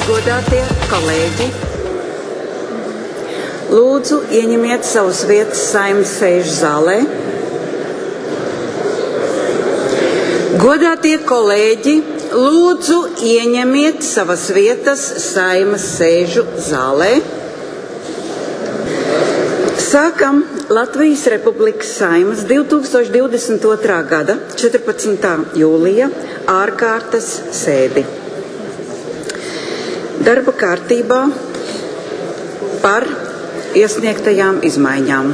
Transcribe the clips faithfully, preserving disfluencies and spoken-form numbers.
Godātie kolēģi, lūdzu ieņemiet savas vietas Saeimas sēžu zālē. Godātie kolēģi, lūdzu ieņemiet savas vietas Saeimas sēžu zālē. Sākam Latvijas Republikas Saeimas divtūkstoš divdesmit otrā gada četrpadsmitā jūlija ārkārtas sēdi. Darba kārtībā par iesniegtajām izmaiņām.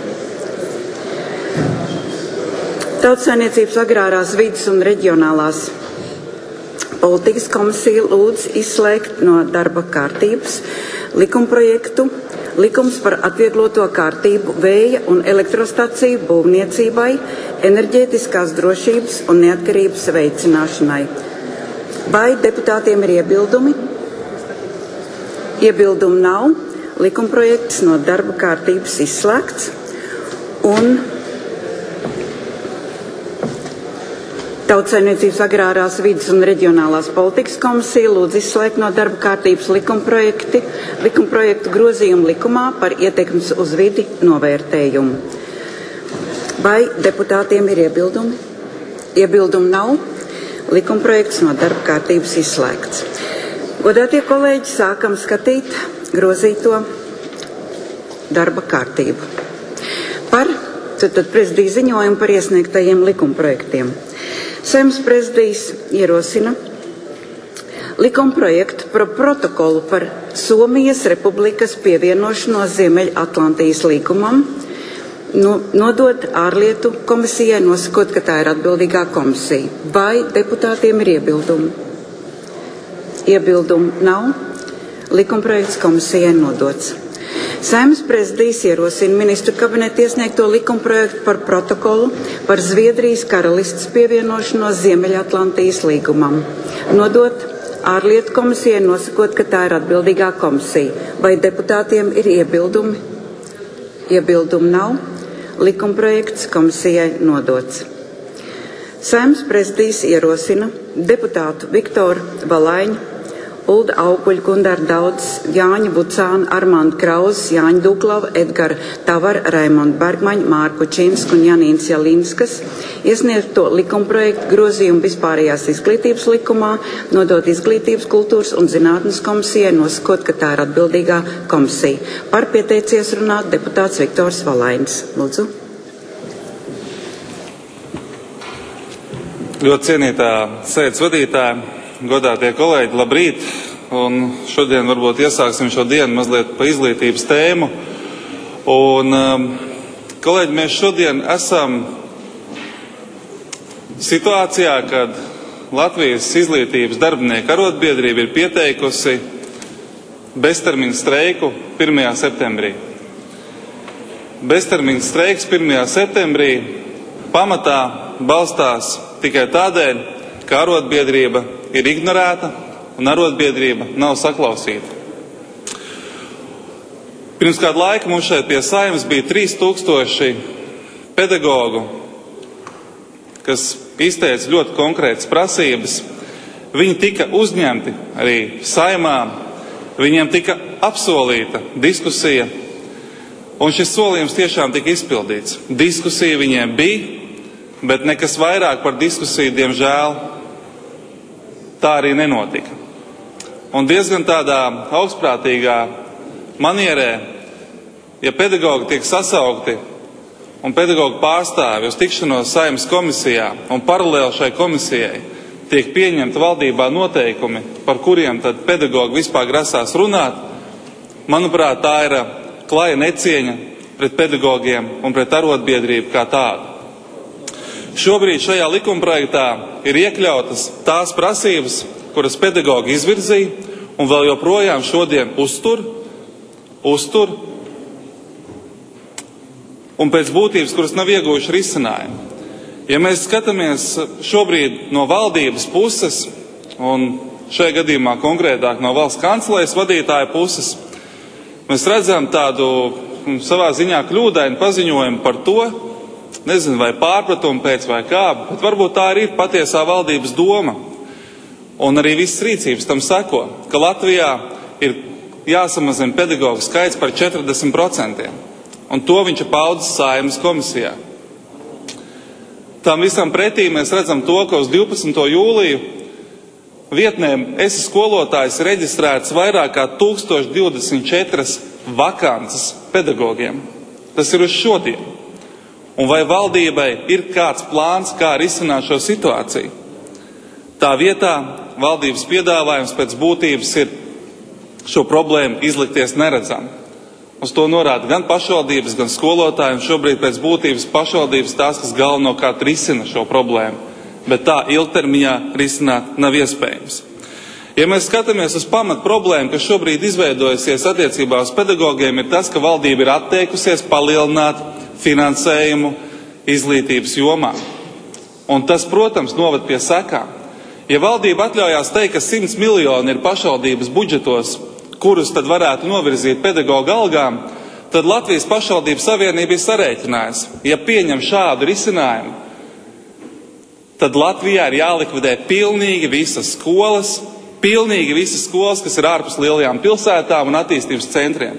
Tautsaimniecības agrārās vides un reģionālās politikas komisija lūdz izslēgt no darba kārtības likumprojektu Likums par atviegloto kārtību vēja un elektrostaciju būvniecībai, enerģētiskās drošības un neatkarības veicināšanai. Vai deputātiem ir iebildumi? Iebildumu nav. Likumprojekts no darba kārtības izslēgts. Un Tautsaimniecības agrārās vides un reģionālās politikas komisija lūdz izslēgt no darba kārtības likumprojekti, likumprojektu grozījumu likumā par ietekmes uz vidi novērtējumu. Vai deputātiem ir iebildumi? Iebildumu nav. Likumprojekts no darba kārtības izslēgts. Godātie kolēģi, sākam skatīt grozīto darba kārtību. Par tad prezidija ziņojumu par iesniegtajiem likumprojektiem. Saeimas prezidijs ierosina likumprojektu par protokolu par Somijas Republikas pievienošanos Ziemeļatlantijas līgumam nodot ārlietu komisijai, nosakot, ka tā ir atbildīgā komisija. Vai deputātiem ir iebildumi? Iebildumu nav. Likumprojekts komisijai nodots. Saeimas prezidijs ierosina ministru kabineta iesniegto likumprojektu par protokolu par Zviedrijas karalistes pievienošanos Ziemeļatlantijas līgumam. Nodot ārlietu komisijai, nosakot, ka tā ir atbildīgā komisija. Vai deputātiem ir iebildumi? Iebildumu nav. Likumprojekts komisijai nodots. Saeimas prezidijs ierosina deputātu Viktoru Valaiņu, Ulda Auguļu, Gundaru Daudzes, Jāņu Bucānu, Armandu Krauzes, Jāņu Duklavu, Edgaru Tavaru, Raimondu Bergmaņu, Mārku Činsku un Janīnas Jalinskas iesniegto likumprojektu grozījumu vispārējās izglītības likumā, nodot izglītības, kultūras un zinātnes komisijai, nosakot, ka tā ir atbildīgā komisija. Par pieteicies runāt deputāts Viktors Valainis. Lūdzu. Ļoti cienītā sēdes vadītāja, godātie kolēģi, labrīt! Un šodien varbūt iesāksim šo dienu mazliet pa izglītības tēmu. Un, kolēģi, mēs šodien esam situācijā, kad Latvijas izglītības darbinieku arotbiedrība ir pieteikusi beztermiņa streiku pirmajā septembrī. Beztermiņa streiks pirmajā septembrī pamatā balstās tikai tādēļ, ka arotbiedrība ir ignorēta un arotbiedrība nav saklausīta. Pirms kādu laiku mums šeit pie Saeimas bija trīs tūkstoši pedagogu, kas izteica ļoti konkrētas prasības. Viņi tika uzņemti arī Saeimā, viņiem tika apsolīta diskusija, un šis solījums tiešām tika izpildīts. Diskusija viņiem bija, bet nekas vairāk par diskusiju, diemžēl, tā arī nenotika. Un diezgan tādā augstprātīgā manierē, ja pedagogi tiek sasaukti un pedagogu pārstāvi uz tikšanos Saeimas komisijā un paralēli šai komisijai tiek pieņemta valdībā noteikumi, par kuriem tad pedagogi vispār grasās runāt, manuprāt, tā ir klaja necieņa pret pedagogiem un pret arotbiedrību kā tādu. Šobrīd šajā likumprojektā ir iekļautas tās prasības, kuras pedagogi izvirzīja un vēl joprojām šodien uztur, uztur un pēc būtības, kuras nav ieguvuši risinājumu. Ja mēs skatāmies šobrīd no valdības puses, un šajā gadījumā konkrētāk no valsts kancelējas vadītāja puses, mēs redzam tādu savā ziņā kļūdainu paziņojumu par to, nezinu, vai pārpratumu pēc vai kā, bet varbūt tā arī ir patiesā valdības doma. un arī visas rīcības tam seko, ka Latvijā ir jāsamazina pedagoģu skaits par četrdesmit procentiem, un to viņš ir paudzis Saeimas komisijā. Tam visam pretī mēs redzam to, ka uz divpadsmito jūliju vietnēm esi skolotājs reģistrēts vairāk kā tūkstoš divdesmit četras vakances pedagogiem. Tas ir uz šodien. Un vai valdībai ir kāds plāns, kā risināt šo situāciju? Tā vietā valdības piedāvājums pēc būtības ir šo problēmu izlikties neredzam. Uz to norāda gan pašvaldības, gan skolotāji, un šobrīd pēc būtības pašvaldības tās, kas galvenokārt risina šo problēmu, bet tā ilgtermiņā risināt nav iespējams. Ja mēs skatāmies uz pamat problēmu, kas šobrīd izveidojusies attiecībā uz pedagogiem, ir tas, ka valdība ir atteikusies palielināt finansējumu izglītības jomā. Un tas, protams, novad pie sekām. Ja valdība atļaujās teikt, ka simts miljoni ir pašvaldības budžetos, kurus tad varētu novirzīt pedagoģu algām, tad Latvijas pašvaldības savienība ir sarēķinājusi. Ja pieņem šādu risinājumu, tad Latvijā ir jālikvidē pilnīgi visas skolas, pilnīgi visas skolas, kas ir ārpus lielajām pilsētām un attīstības centriem.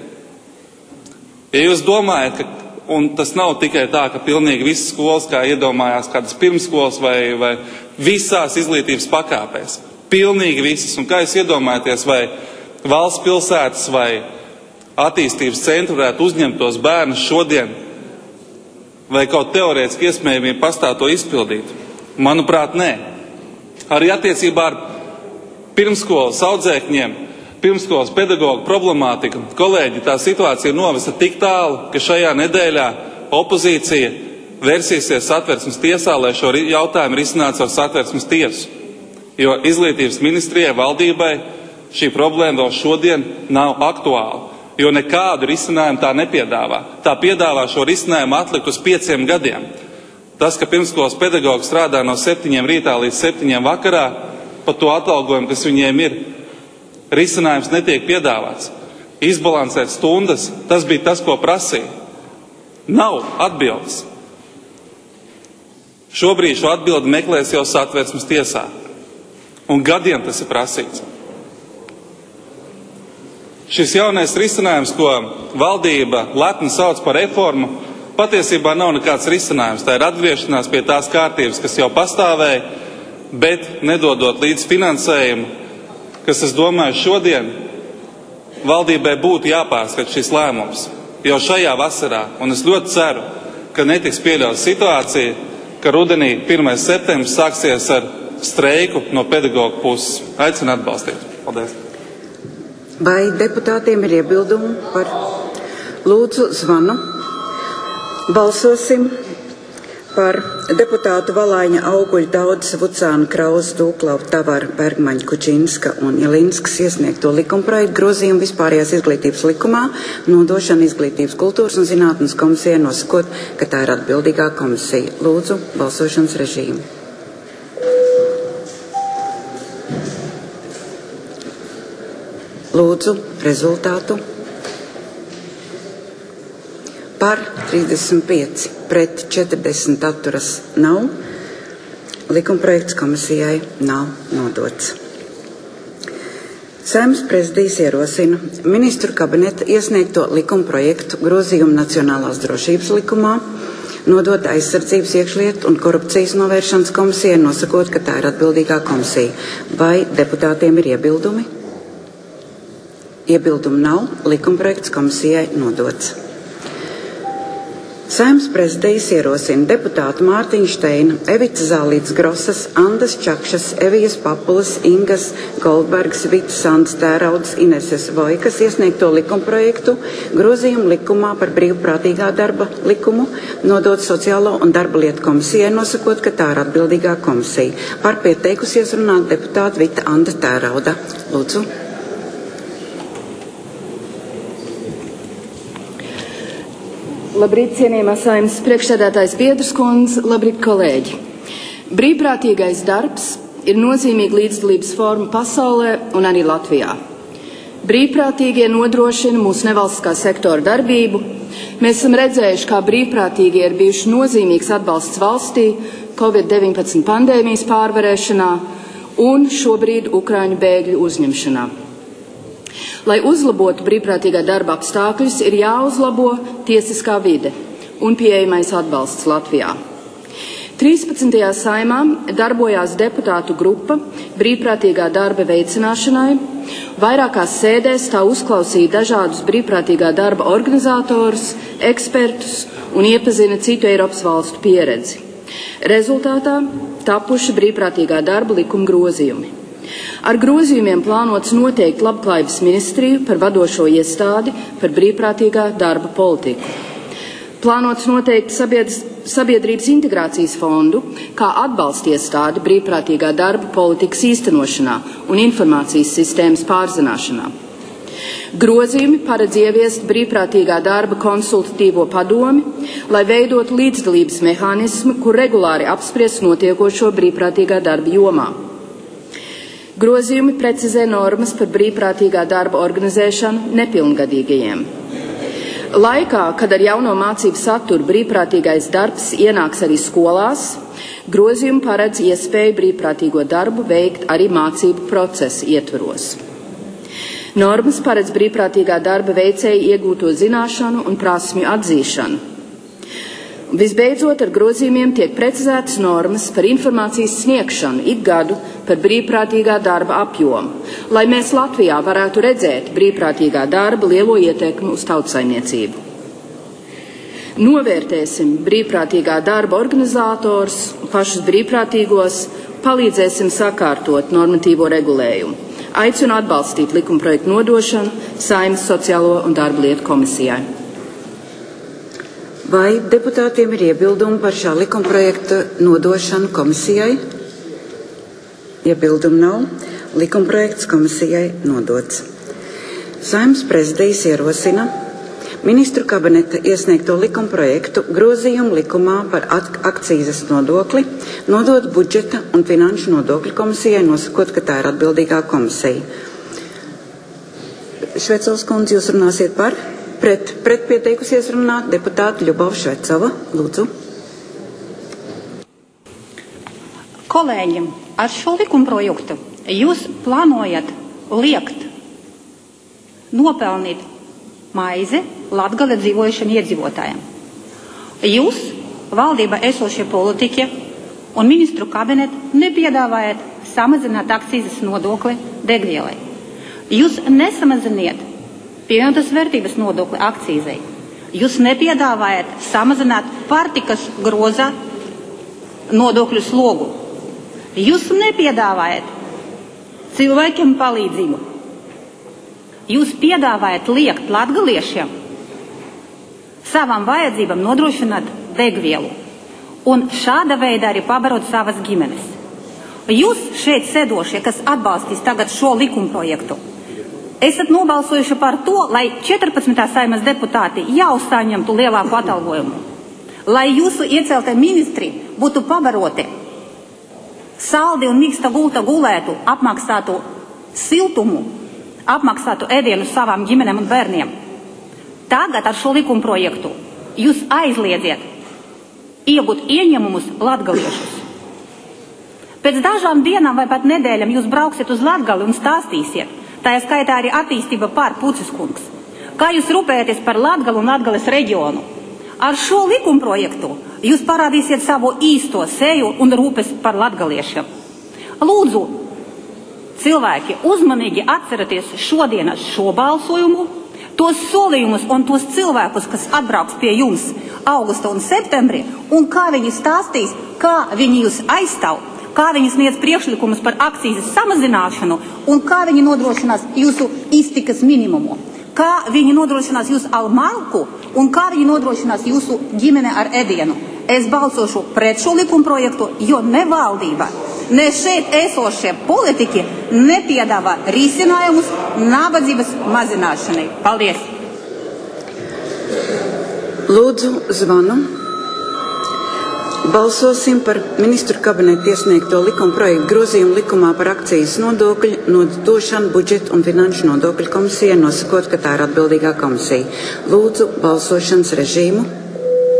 Ja jūs domājat, ka, un tas nav tikai tā, ka pilnīgi visas skolas, kā iedomājās kādas pirmskolas vai, vai visās izglītības pakāpēs, pilnīgi visas, un kā jūs iedomājaties, vai valsts pilsētas vai attīstības centri varētu uzņemt tos bērnus šodien, vai kaut teorētiski iespējamība pastāv to izpildīt? Manuprāt, nē. Arī attiecībā ar pirmskolas audzēkņiem, pirmskolas pedagoģu problemātiku, kolēģi, tā situācija ir novesta tik tālu, ka šajā nedēļā opozīcija versīsies Satversmes tiesā, lai šo jautājumu risinātu ar Satversmes tiesu. Jo izglītības ministrijai, valdībai šī problēma vēl šodien nav aktuāla, jo nekādu risinājumu tā nepiedāvā. Tā piedāvā šo risinājumu atlikt uz pieciem gadiem. Tas, ka pirmskolas pedagoģi strādā no septiņiem rītā līdz septiņiem vakarā, par to atalgojumu, kas viņiem ir, risinājums netiek piedāvāts. Izbalansēt stundas, tas bija tas, ko prasīja. Nav atbildes. Šobrīd šo atbildi meklēs jau Satversmes tiesā. Un gadiem tas ir prasīts. Šis jaunais risinājums, ko valdība lepni sauc par reformu, patiesībā nav nekāds risinājums. Tā ir atgriešanās pie tās kārtības, kas jau pastāvēja, bet nedodot līdz finansējumu, kas, es domāju, šodien valdībai būtu jāpārskat šis lēmums jau šajā vasarā. Un es ļoti ceru, ka netiks pieļauta situācija, ka rudenī pirmais septembris sāksies ar streiku no pedagoģu puses. Aicinu atbalstīt. Paldies. Vai deputātiem ir iebildumi par lūdzu zvanu? Balsosim par deputātu Valaiņa, Auguļa, Daudas, Vucāna, Krauza, Dūklau, Tavara, Bergmaņa, Kučinska un Ilinskas iesniegto likumprojektu grozījumu vispārējās izglītības likumā, nodošanu izglītības, kultūras un zinātnes komisijai, nosakot, ka tā ir atbildīgā komisija. Lūdzu, balsošanas režīmu. Lūdzu, rezultātu. Par trīsdesmit pieci, pret četrdesmit atturas nav. Likumprojekts komisijai nav nodots. Saeimas prezidijs ierosina ministru kabineta iesniegto likumprojektu grozījumu Nacionālās drošības likumā, nodot aizsardzības, iekšlietu un korupcijas novēršanas komisijai, nosakot, ka tā ir atbildīgā komisija. Vai deputātiem ir iebildumi? Iebildumu nav, likumprojekts komisijai nodots. Saeimas prezidijs ierosina deputātu Mārtiņu Šteinu, Evitas Zālītes Grosas, Andas Čakšas, Evijas Papulas, Ingas Goldbergas, Vitas Sandas Tēraudas, Ineses Vojkas iesniegto likumprojektu grozījumu likumā par brīvprātīgā darba likumu, nodot Sociālo un darba lietu komisijai, nosakot, ka tā ir atbildīgā komisija. Par pieteikusies runāt deputāta Vita Anda Tērauda. Lūdzu. Labrīt, cienījamā Saeimas priekšsēdētājs Biedrs kundze, labrīt, kolēģi. Brīvprātīgais darbs ir nozīmīga līdzdalības forma pasaulē un arī Latvijā. Brīvprātīgie nodrošina mūsu nevalstiskā sektora darbību. Mēs esam redzējuši, kā brīvprātīgie ir bijuši nozīmīgs atbalsts valstī Covid deviņpadsmit pandēmijas pārvarēšanā, un šobrīd Ukraiņu bēgļu uzņemšanā. Lai uzlabotu brīvprātīgā darba apstākļus, ir jāuzlabo tiesiskā vide un pieejamais atbalsts Latvijā. trīspadsmitajā saimā darbojās deputātu grupa brīvprātīgā darba veicināšanai. Vairākās sēdēs tā uzklausīja dažādus brīvprātīgā darba organizatorus, ekspertus un iepazina citu Eiropas valstu pieredzi. Rezultātā tapuši brīvprātīgā darba likuma grozījumi. Ar grozījumiem plānots noteikt Labklājības ministriju par vadošo iestādi par brīvprātīgā darba politiku. Plānots noteikt sabiedrības integrācijas fondu kā atbalsta iestādi brīvprātīgā darba politikas īstenošanā un informācijas sistēmas pārzināšanā. Grozījumi paredz ieviest brīvprātīgā darba konsultatīvo padomi, lai veidotu līdzdalības mehānismu, kur regulāri apspriest notiekošo brīvprātīgā darba jomā. Grozījumi precizē normas par brīvprātīgā darba organizēšanu nepilngadīgajiem. Laikā, kad ar jauno mācību saturu brīvprātīgais darbs ienāks arī skolās, grozījumi paredz iespēju brīvprātīgo darbu veikt arī mācību procesa ietvaros. Normas paredz brīvprātīgā darba veicēju iegūto zināšanu un prasmju atzīšanu. Visbeidzot, ar grozījumiem tiek precizētas normas par informācijas sniegšanu ik gadu par brīvprātīgā darba apjomu, lai mēs Latvijā varētu redzēt brīvprātīgā darba lielo ietekmi uz tautsaimniecību. Novērtēsim brīvprātīgā darba organizātors, pašus brīvprātīgos, palīdzēsim sakārtot normatīvo regulējumu. Aicinu atbalstīt likumprojektu nodošanu Saeimas sociālo un darba lietu komisijai. Vai deputātiem ir iebildumi par šā likumprojekta nodošanu komisijai? Iebildumu nav. Likumprojekts komisijai nodots. Saeimas prezidijs ierosina ministru kabineta iesniegto likumprojektu grozījumu likumā par akcīzes nodokli nodot budžeta un finanšu nodokļu komisijai, nosakot, ka tā ir atbildīgā komisija. Švecovas kundze, jūs runāsiet par? Pret, pret pieteikusies runāt deputāta Ļubova Švecova. Lūdzu. Kolēģi, ar šo likumprojektu jūs plānojat liekt nopelnīt maizi Latgale dzīvojušiem iedzīvotājiem. Jūs, valdība esošie politiķi un ministru kabinetu nepiedāvājat samazināt akcīzes nodokli degvielai. Jūs nesamaziniet pievienotās vērtības nodokli akcīzei. Jūs nepiedāvājat samazināt pārtikas groza nodokļu slogu. Jūs nepiedāvājat cilvēkiem palīdzību. Jūs piedāvājat liekt latgaliešiem savām vajadzībām nodrošināt degvielu un šāda veidā arī pabarot savas ģimenes. Jūs šeit sēdošie, kas atbalstīs tagad šo likumprojektu, esat nobalsojuši par to, lai četrpadsmitā Saeimas deputāti jau saņemtu lielāku atalgojumu, lai jūsu ieceltie ministri būtu pabaroti, saldi un mīksta gulta gulētu, apmaksātu siltumu, apmaksātu ēdienu savām ģimenēm un bērniem. Tagad ar šo likumprojektu jūs aizliedziet iegūt ieņemumus latgaliešus. Pēc dažām dienām vai pat nedēļām jūs brauksiet uz Latgali un stāstīsiet, tā ir skaitā arī attīstība pār Pucis kungs, kā jūs rūpējaties par Latgalu un Latgales reģionu. Ar šo likumprojektu jūs parādīsiet savu īsto seju un rūpes par latgaliešiem. Lūdzu, cilvēki, uzmanīgi atceraties šodienas šo balsojumu, tos solījumus un tos cilvēkus, kas atbrauks pie jums augusta un septembrī, un kā viņi stāstīs, kā viņi jūs aizstāv, kā viņi sniedz priekšlikumus par akcīzes samazināšanu un kā viņi nodrošinās jūsu iztikas minimumu, kā viņi nodrošinās jūsu almanku un kā viņi nodrošinās jūsu ģimene ar ēdienu. Es balsošu pret šo likumprojektu, jo ne valdība, ne šeit esošie politiķi nepiedāvā risinājumus nabadzības mazināšanai. Paldies! Lūdzu, zvanu. Balsosim par ministru kabinetu iesniegto likumprojektu grozījumu likumā par akcijas nodokļu nodošanu budžeta un finanšu nodokļu komisijai, nosakot, ka tā ir atbildīgā komisija. Lūdzu, balsošanas režīmu.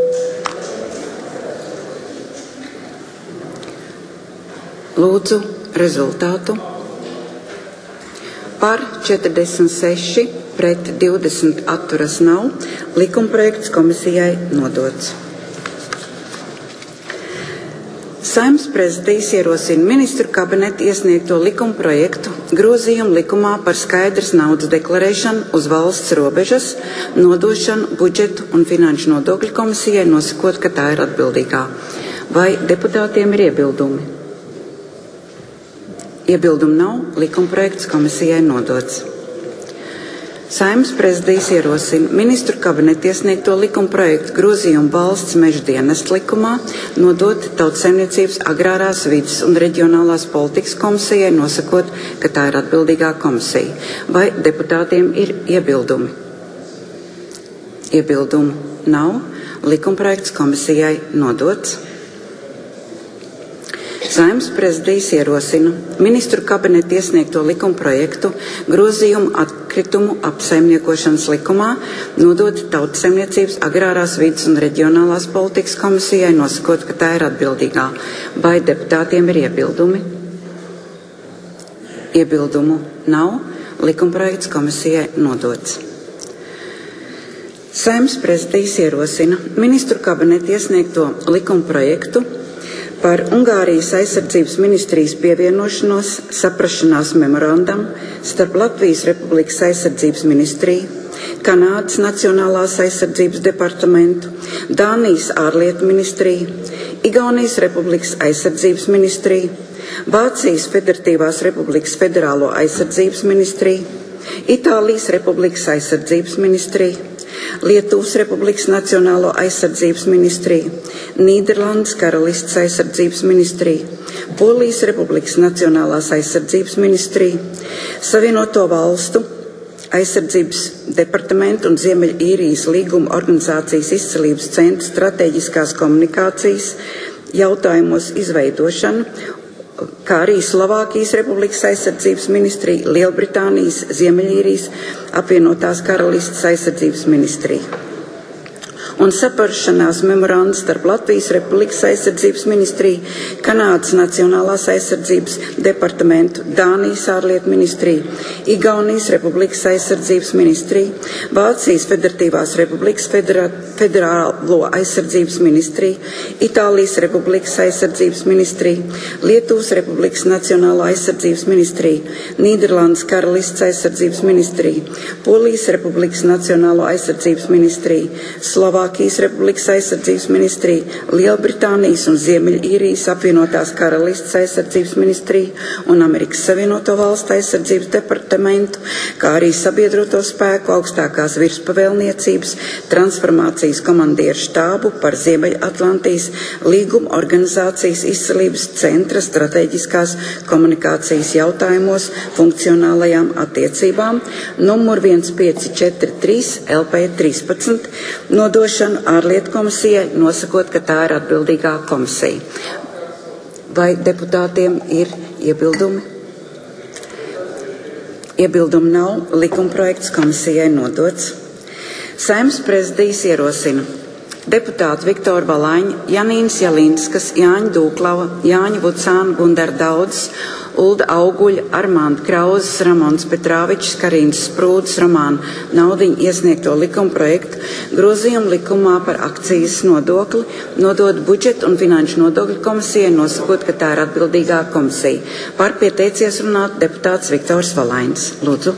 Lūdzu, Rezultātu par četrdesmit seši pret divdesmit atturas nav. Likumprojekts komisijai nodots. Saeimas prezidijs ierosina ministru kabineta iesniegto likumprojektu grozījumu likumā par skaidras naudas deklarēšanu uz valsts robežas, nodošanu budžetu un finanšu nodokļu komisijai, nosakot, ka tā ir atbildīgā. Vai deputātiem ir iebildumi? Iebildumu nav, likumprojekts komisijai nodots. Saeimas prezidijs ierosina ministru kabineta iesniegto likumprojektu grozījumu valsts meža dienesta likumā nodot Tautsaimniecības agrārās vides un reģionālās politikas komisijai, nosakot, ka tā ir atbildīgā komisija. Vai deputātiem ir iebildumi? Iebildumu nav, likumprojekts komisijai nodots. Saeimas prezidijs ierosina ministru kabineta iesniegto likumprojektu grozījumu atkritumu apsaimniekošanas likumā nodot Tautsaimniecības agrārās vides un reģionālās politikas komisijai, nosakot, ka tā ir atbildīgā. Vai deputātiem ir iebildumi? Iebildumu nav, likumprojekts komisijai nodots. Saeimas prezidijs ierosina ministru kabineta iesniegto likumprojektu par Ungārijas aizsardzības ministrijas pievienošanos saprašanās memorandam starp Latvijas Republikas aizsardzības ministriju, Kanādas Nacionālās aizsardzības departamentu, Dānijas ārlietu ministriju, Igaunijas Republikas aizsardzības ministriju, Vācijas Federatīvās Republikas federālo aizsardzības ministriju, Itālijas Republikas aizsardzības ministriju, Lietuvas Republikas Nacionālo aizsardzības ministriju, Nīderlandes Karalistes aizsardzības ministriju, Polijas Republikas Nacionālās aizsardzības ministriju, Savienoto valstu aizsardzības departamentu un Ziemeļīrijas līguma organizācijas izcelības centra strateģiskās komunikācijas jautājumos izveidošanu, kā arī Slovākijas Republikas aizsardzības ministrija, Lielbritānijas, Ziemeļīrijas, apvienotās Karalistes aizsardzības ministrija. Un saprašanās memorands starp Latvijas Republikas aizsardzības ministriju, Kanādas Nacionālās aizsardzības departamentu, Dānijas ārlietu ministriju, Igaunijas Republikas aizsardzības ministriju, Vācijas Federatīvās Republikas federā, federālo aizsardzības ministriju, Itālijas Republikas aizsardzības ministriju, Lietuvas Republikas Nacionālo aizsardzības ministriju, Nīderlandes Karalistes aizsardzības ministriju, Polijas Republikas Nacionālo aizsardzības ministriju, Slovākijas Slovākijas Republikas aizsardzības ministrija, Lielbritānijas un Ziemeļīrijas apvienotās Karalistes aizsardzības ministrija un Amerikas Savienoto valstu aizsardzības departamentu, kā arī sabiedroto spēku augstākās virspavēlniecības transformācijas komandieru štābu par Ziemeļatlantijas līguma organizācijas izcelības centra strateģiskās komunikācijas jautājumos funkcionālajām attiecībām numur viens pieci četri trīs L P trīspadsmit nodošanu ārlietu komisijai, nosakot, ka tā ir atbildīgā komisija. Vai deputātiem ir iebildumi? Iebildumi nav, likumprojekts komisijai nodots. Saeimas prezidijs ierosina deputāti Viktoru Valaiņu, Janīnas Jalinskas, Jāņa Dūklava, Jāņa Vucāna, Gundara Daudzes, Ulda Auguļa, Armanda Krauzes, Ramons Petrāvičs, Karīnas Sprūdes, Romāna Naudiņa iesniegto likumprojektu grozījumu likumā par akcijas nodokli, nodot budžetu un finanšu nodokļu komisijai, nosakot, ka tā ir atbildīgā komisija. Par pieteicies runāt deputāts Viktors Valaiņs. Lūdzu.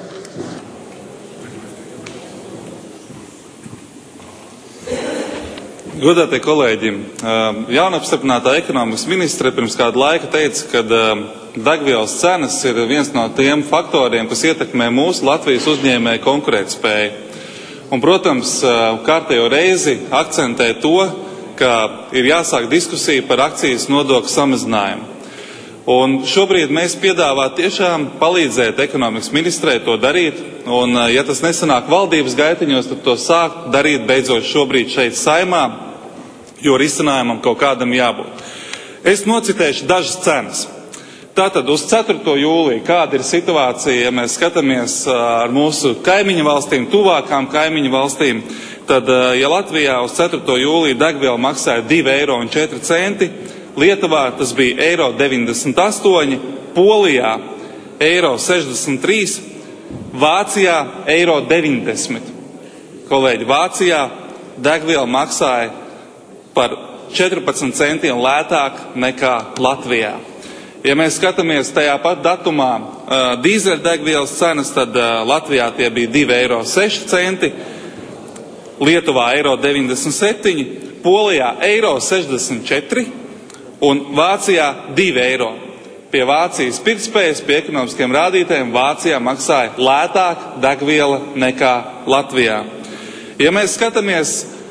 Godātie kolēģi, jaunapstiprinātā ekonomikas ministre pirms kāda laika teica, ka degvielas cenas ir viens no tiem faktoriem, kas ietekmē mūsu Latvijas uzņēmēju konkurētspēju. Un, protams, kārtējo reizi akcentē to, ka ir jāsāk diskusija par akcijas nodokļu samazinājumu. Un šobrīd mēs piedāvā tiešām palīdzēt ekonomikas ministrē to darīt, un ja tas nesanāk valdības gaitiņos, tad to sākt darīt beidzot šobrīd šeit Saeimā, jo risinājumam kaut kādam jābūt. Es nocitēšu dažas cenas. Tātad uz ceturto jūliju, kāda ir situācija, ja mēs skatāmies ar mūsu kaimiņu valstīm, tuvākām kaimiņu valstīm, tad, ja Latvijā uz ceturto jūliju degviela maksāja divi eiro un četri centi, Lietuvā tas bija eiro deviņdesmit astoņi, Polijā eiro sešdesmit trīs, Vācijā eiro deviņdesmit. Kolēģi, Vācijā degviela maksāja par četrpadsmit centiem lētāk nekā Latvijā. Ja mēs skatāmies tajā pat datumā uh, dīzeļdegvielas cenas, tad uh, Latvijā tie bija divi eiro seši centi, Lietuvā eiro deviņdesmit septiņi, Polijā eiro sešdesmit četri un Vācijā divi eiro. Pie Vācijas pirktspējas, pie ekonomiskiem rādītājiem Vācijā maksāja lētāk degviela nekā Latvijā. Ja mēs skatāmies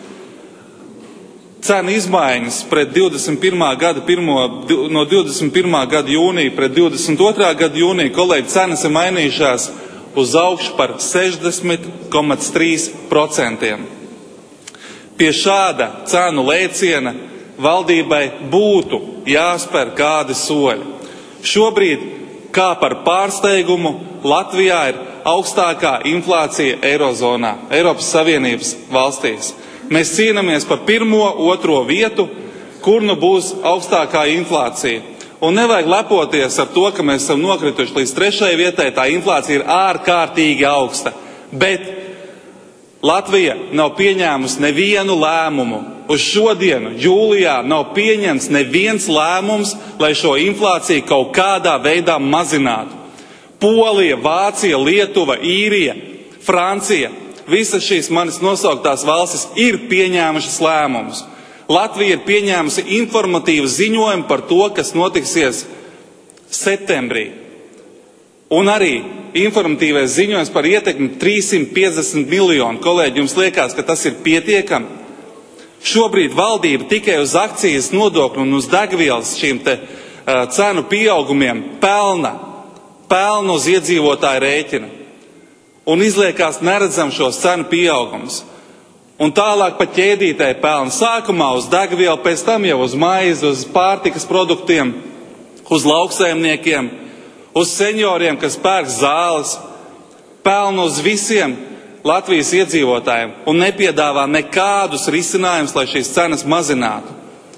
cenu izmaiņas pret divdesmit pirmā gada pirmo, no divdesmit pirmā gada jūnija pret divdesmit otrā gada jūniju, kolēģi, cenas ir mainījušās uz augšu par sešdesmit komats trīs procentiem. Pie šāda cenu lēciena valdībai būtu jāspēr kādi soļi. Šobrīd, kā par pārsteigumu, Latvijā ir augstākā inflācija Eirozonā, Eiropas Savienības valstīs. Mēs cīnāmies par pirmo, otro vietu, kur nu būs augstākā inflācija. Un nevajag lepoties ar to, ka mēs esam nokrituši līdz trešajai vietai, tā inflācija ir ārkārtīgi augsta. Bet Latvija nav pieņēmusi nevienu lēmumu. Uz šodienu, jūlijā, nav pieņemts neviens lēmums, lai šo inflāciju kaut kādā veidā mazinātu. Polija, Vācija, Lietuva, Īrija, Francija, visas šīs manis nosauktās valstis ir pieņēmušas lēmumus. Latvija ir pieņēmusi informatīvu ziņojumu par to, kas notiksies septembrī. Un arī informatīvais ziņojums par ietekmi trīssimt piecdesmit miljonu. Kolēģi, jums liekas, ka tas ir pietiekami? Šobrīd valdība tikai uz akcijas nodokļu un uz degvielas šīm te uh, cenu pieaugumiem pelna, pelna uz iedzīvotāju rēķina. Un izliekās neredzam šos cenu pieaugumus. Un tālāk pa ķēdītei pelna sākumā uz degvielu, pēc tam jau uz maizi, uz pārtikas produktiem, uz lauksaimniekiem, uz senioriem, kas pērk zāles, pelna uz visiem Latvijas iedzīvotājiem un nepiedāvā nekādus risinājumus, lai šīs cenas mazinātu.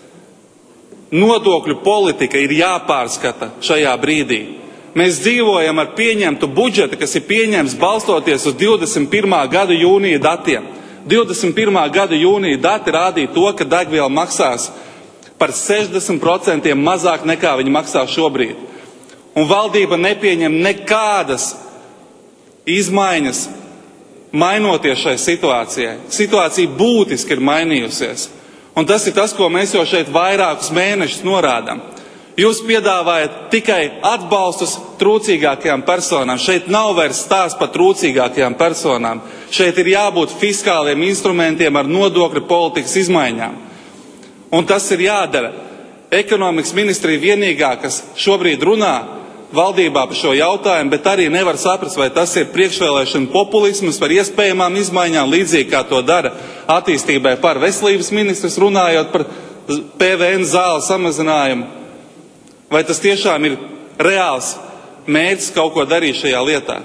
Nodokļu politika ir jāpārskata šajā brīdī. Mēs dzīvojam ar pieņemtu budžetu, kas ir pieņemts balstoties uz divdesmit pirmā gada jūnija datiem. divdesmit pirmā gada jūnija dati rādīja to, ka degviela maksās par sešdesmit procentiem mazāk nekā viņa maksā šobrīd. Un valdība nepieņem nekādas izmaiņas, mainoties šai situācijai. Situācija būtiski ir mainījusies. Un tas ir tas, ko mēs jau šeit vairākus mēnešus norādām. Jūs piedāvājat tikai atbalstus trūcīgākajām personām. Šeit nav vairs stāsts par trūcīgākajām personām. Šeit ir jābūt fiskāliem instrumentiem ar nodokļu politikas izmaiņām. Un tas ir jādara. Ekonomikas ministrija vienīgā, kas šobrīd runā valdībā par šo jautājumu, bet arī nevar saprast, vai tas ir priekšvēlēšana populisms par iespējamām izmaiņām, līdzīgi kā to dara attīstībai par veselības ministrs, runājot par P V N zāļu samazinājumu. Vai tas tiešām ir reāls mērķis kaut ko darīt šajā lietā?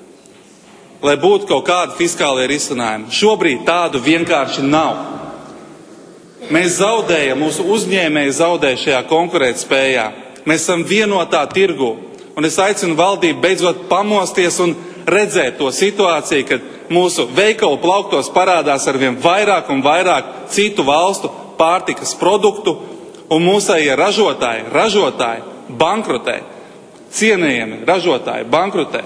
Lai būtu kaut kādi fiskālie risinājumi. Šobrīd tādu vienkārši nav. Mēs zaudējam, mūsu uzņēmēji zaudēja šajā konkurētspējā. Mēs esam vienotā tirgu. Un es aicinu valdību beidzot pamosties un redzēt to situāciju, kad mūsu veikalu plauktos parādās arvien vairāk un vairāk citu valstu pārtikas produktu, un mūsējie ražotāji, ražotāji bankrotē, cienījami ražotāji bankrotē.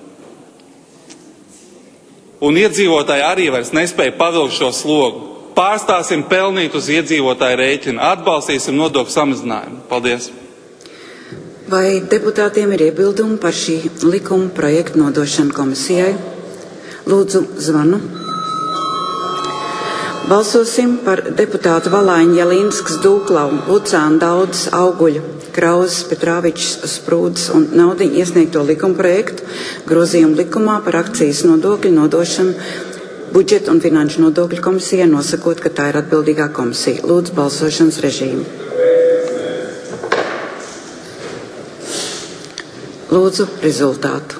Un iedzīvotāji arī vairs nespēja pavilkt šo slogu. Pārstāsim pelnīt uz iedzīvotāju rēķinu, atbalstīsim nodokļu samazinājumu. Paldies! Vai deputātiem ir iebildumi par šī likuma projektu nodošanu komisijai? Lūdzu, zvanu. Balsosim par deputātu Valāņu Jelīnskas, Dūklau, Lucānu, Daudzes, Auguļu, Krauzes, Petrāvičs, Sprūdes un Naudiņu iesniegto likuma projektu grozījumu likumā par akcijas nodokļu nodošanu budžeta un finanšu nodokļu komisijai, nosakot, ka tā ir atbildīgā komisija. Lūdzu, balsošanas režīmu. Lūdzu, rezultātu.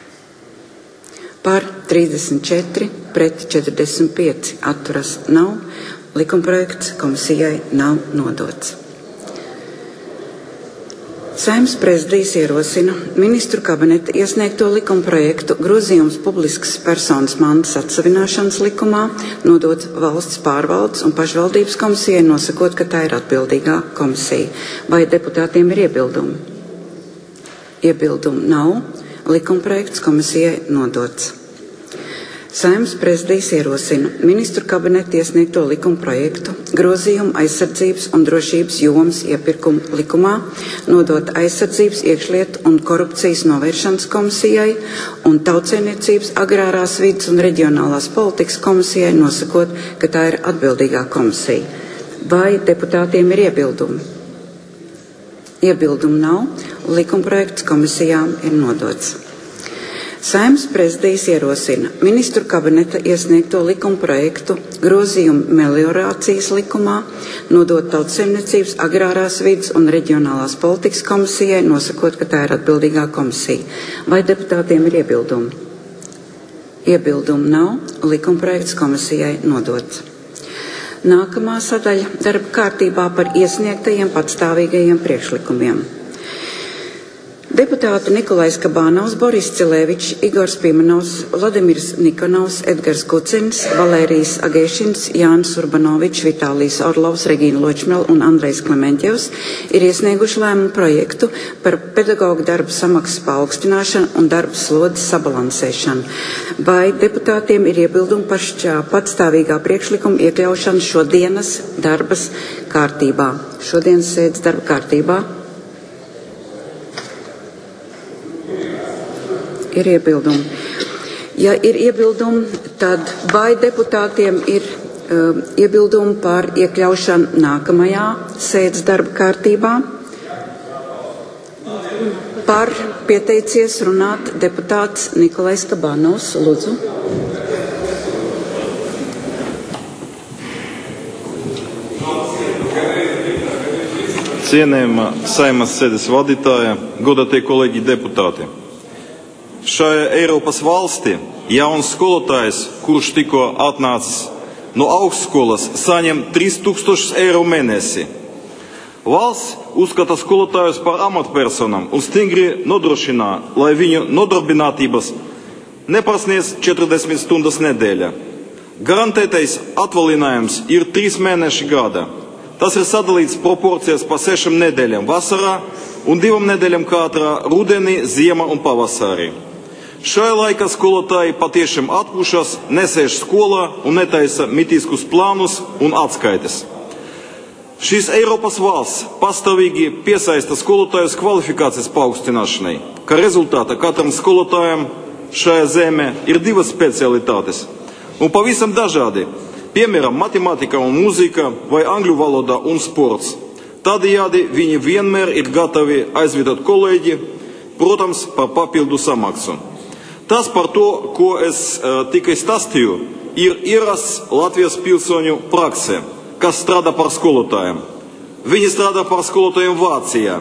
Par trīsdesmit četri, pret četrdesmit pieci, atturas nav. Likumprojekts komisijai nav nodots. Saeimas prezidijs ierosina ministru kabineta iesniegto likumprojektu grozījums publiskas personas mantas atsavināšanas likumā nodot valsts pārvaldes un pašvaldības komisijai, nosakot, ka tā ir atbildīgā komisija. Vai deputātiem ir iebildumi? Iebildumu nav. Likumprojekts komisijai nodots. Saeimas prezidijs ierosina ministru kabineta iesniegto likumprojektu grozījumu aizsardzības un drošības jomas iepirkuma likumā nodot aizsardzības, iekšlietu un korupcijas novēršanas komisijai un Tautsaimniecības, agrārās vides un reģionālās politikas komisijai, nosakot, ka tā ir atbildīgā komisija. Vai deputātiem ir iebildumi? Iebildumu nav. Likumprojekts komisijām ir nodots. Saeimas prezidijs ierosina ministru kabineta iesniegto likumprojektu grozījumu meliorācijas likumā nodot Tautsaimniecības, agrārās vides un reģionālās politikas komisijai, nosakot, ka tā ir atbildīgā komisija. Vai deputātiem ir iebildumi? Iebildumu nav. Likumprojekts komisijai nodots. Nākamā sadaļa darba kārtībā par iesniegtajiem patstāvīgajiem priekšlikumiem. Deputāti Nikolais Kabānovs, Boris Cilēvičs, Igors Pimenovs, Vladimirs Nikonovs, Edgars Kucins, Valērijas Agēšins, Jānis Urbanovičs, Vitālijs Orlovs, Regīna Ločmela un Andrejs Klementjevs ir iesnieguši lēmumu projektu par pedagoģu darba samaksas paaugstināšanu un darba slodzes sabalansēšanu. Vai deputātiem ir iebildumi par šā patstāvīgā priekšlikuma iekļaušanu šodienas darbas kārtībā? Šodienas sēdes darba kārtībā. Ir iebildumi. Ja ir iebildumi, tad vai deputātiem ir uh, iebildumi par iekļaušanu nākamajā sēdes darba kārtībā? Par pieteicies runāt deputāts Nikolais Kabānovs. Lūdzu. Cienējamā Saeimas sēdes vadītāja, godātie kolēģi deputāti. Šajā Eiropas valstī jauns skolotājs, kurš tikko atnācis no augstskolas, saņem trīs tūkstoši eiro mēnesī. Valsts uzskata skolotājus par amatpersonām un stingri nodrošina, lai viņu nodarbinātības nepārsniedz četrdesmit stundas nedēļā. Garantētais atvaļinājums ir trīs mēneši gada. Tas ir sadalīts proporcijas pa sešām nedēļām vasarā un divām nedēļām katrā rudenī, ziemā un pavasarī. Šajā laikā skolotāji patiešām atpūšas, nesēž skolā un netaisa mitīskus plānus un atskaites. Šīs Eiropas valsts pastāvīgi piesaista skolotājus kvalifikācijas paaugstināšanai, kā rezultātā katram skolotājam šajā zemē ir divas specialitātes un pavisam dažādi, piemēram, matemātika un mūzika vai angļu valoda un sports. Tādējādi viņi vienmēr ir gatavi aizvietot kolēģi, protams, par papildu samaksu. Tas par to, ko es uh, tikai stāstīju, ir ierasts Latvijas pilsoņu praksē, kas strādā par skolotājiem. Viņi strādā par skolotājiem Vācijā.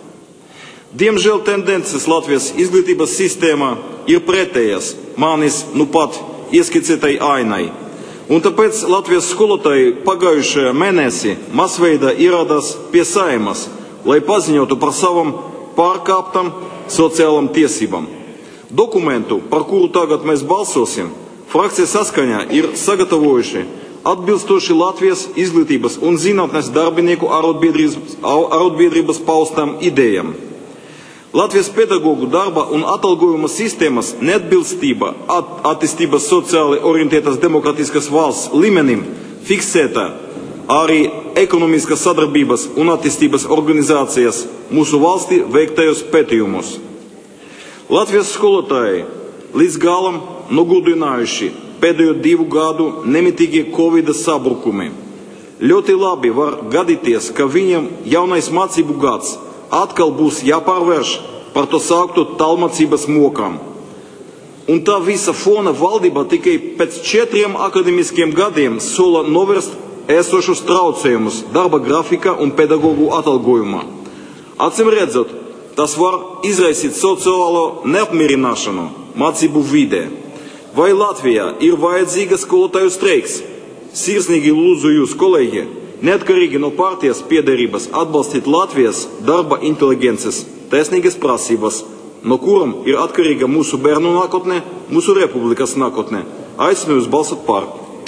Diemžēl tendences Latvijas izglītības sistēmā ir pretējas manis nu pat ieskicētai ainai. Un tāpēc Latvijas skolotāji pagājušajā mēnesī masveidā ieradās pie Saeimas, lai paziņotu par savam pārkāptam sociālam tiesībām. Dokumentu, par kuru tagad mēs balsosim, frakcija saskaņā ir sagatavojuši atbilstoši Latvijas izglītības un zinātnes darbinieku arotbiedrības, arotbiedrības paustām idejām. Latvijas pedagoģu darba un atalgojuma sistēmas neatbilstība at, attīstības sociāli orientētas demokratiskas valsts līmenim fiksēta arī ekonomiskas sadarbības un attīstības organizācijas mūsu valstī veiktajos pētījumus. Latvijas skolotāji līdz galam nogurdinājuši pēdējo divu gadu nemitīgi Covid sabrukumi. Ļoti labi var gadīties, ka viņam jaunais mācību gads atkal būs jāpārvērš par to sauktu tālmācības mokām. Un tā visa fona valdība tikai pēc četriem akademiskiem gadiem sola novērst esošus traucējumus darba grafika un pedagoģu atalgojumā. Acīm redzot, tas var izraisīt sociālo neapmierināšanu mācību vidē. Vai Latvijā ir vajadzīga skolotāju streiks? Sirsnīgi lūdzu jūs, kolēģi, neatkarīgi no partijas piederības atbalstīt Latvijas darba inteligences taisnīgas prasības, no kuram ir atkarīga mūsu bērnu nākotne, mūsu republikas nākotne. Aicinu jūs balsot par.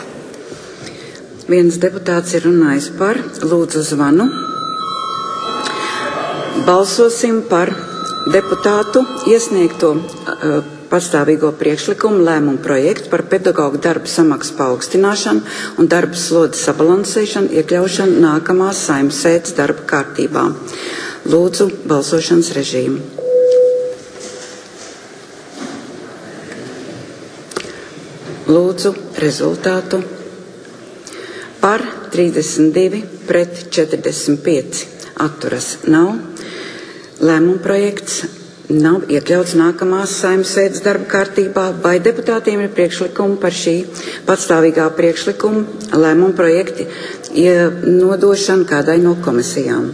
Viens deputāts ir runājis par. Lūdzu zvanu. Balsosim par deputātu iesniegto uh, pastāvīgo priekšlikumu lēmumu projektu par pedagoģu darba samaksu paaugstināšanu un darba slodzes sabalansēšanu iekļaušanu nākamās Saeimas sēdes darba kārtībā. Lūdzu balsošanas režīmu. Lūdzu rezultātu. Par trīsdesmit divi, pret četrdesmit pieci. Atturas nav. Lēmuma projekts nav iekļauts nākamās Saeimas sēdes darba kārtībā. Vai deputātiem ir priekšlikumi par šī patstāvīgā priekšlikuma lēmuma projekti nodošanu kādai no komisijām?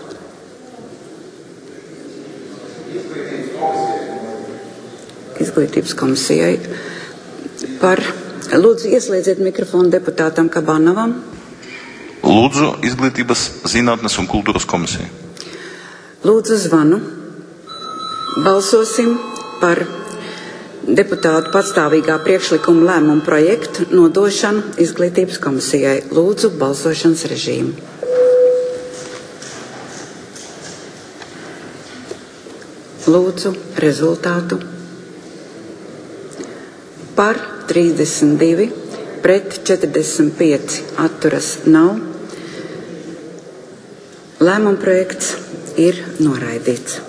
Izglītības komisijai. Par, lūdzu, ieslēdziet mikrofonu deputātam Kabanovam. Lūdzu, Izglītības, zinātnes un kultūras komisija. Lūdzu, zvanu. Balsosim par deputātu patstāvīgā priekšlikuma lēmumu projektu nodošanu Izglītības komisijai. Lūdzu, balsošanas režīmu. Lūdzu, rezultātu. Par trīsdesmit divi, pret četrdesmit pieci. Atturas nav. Lēmuma projekts ir noraidīts.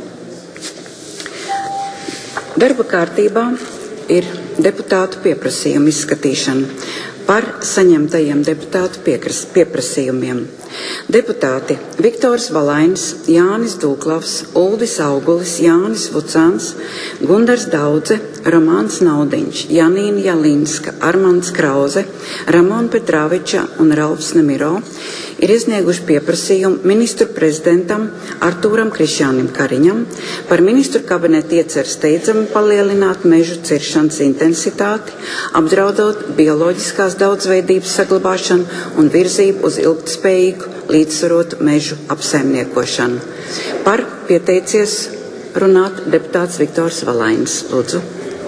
Darba kārtībā ir deputātu pieprasījumu izskatīšana par saņemtajiem deputātu piekras, pieprasījumiem. Deputāti Viktors Valainis, Jānis Dūklavs, Uldis Augulis, Jānis Vucāns, Gundars Daudze, Romāns Naudiņš, Janīna Jalinska, Armands Krauze, Ramona Petrāviča un Ralfs Nemiro ir iesnieguši pieprasījumu ministru prezidentam Artūram Krišjānim Kariņam par ministru kabinetu ieceru steidzami palielināt mežu ciršanas intensitāti, apdraudot bioloģiskās daudzveidības saglabāšanu un virzību uz ilgtspējīgu līdzsvarotu mežu apsaimniekošanu. Par pieteicies runāt deputāts Viktors Valainis. Lūdzu.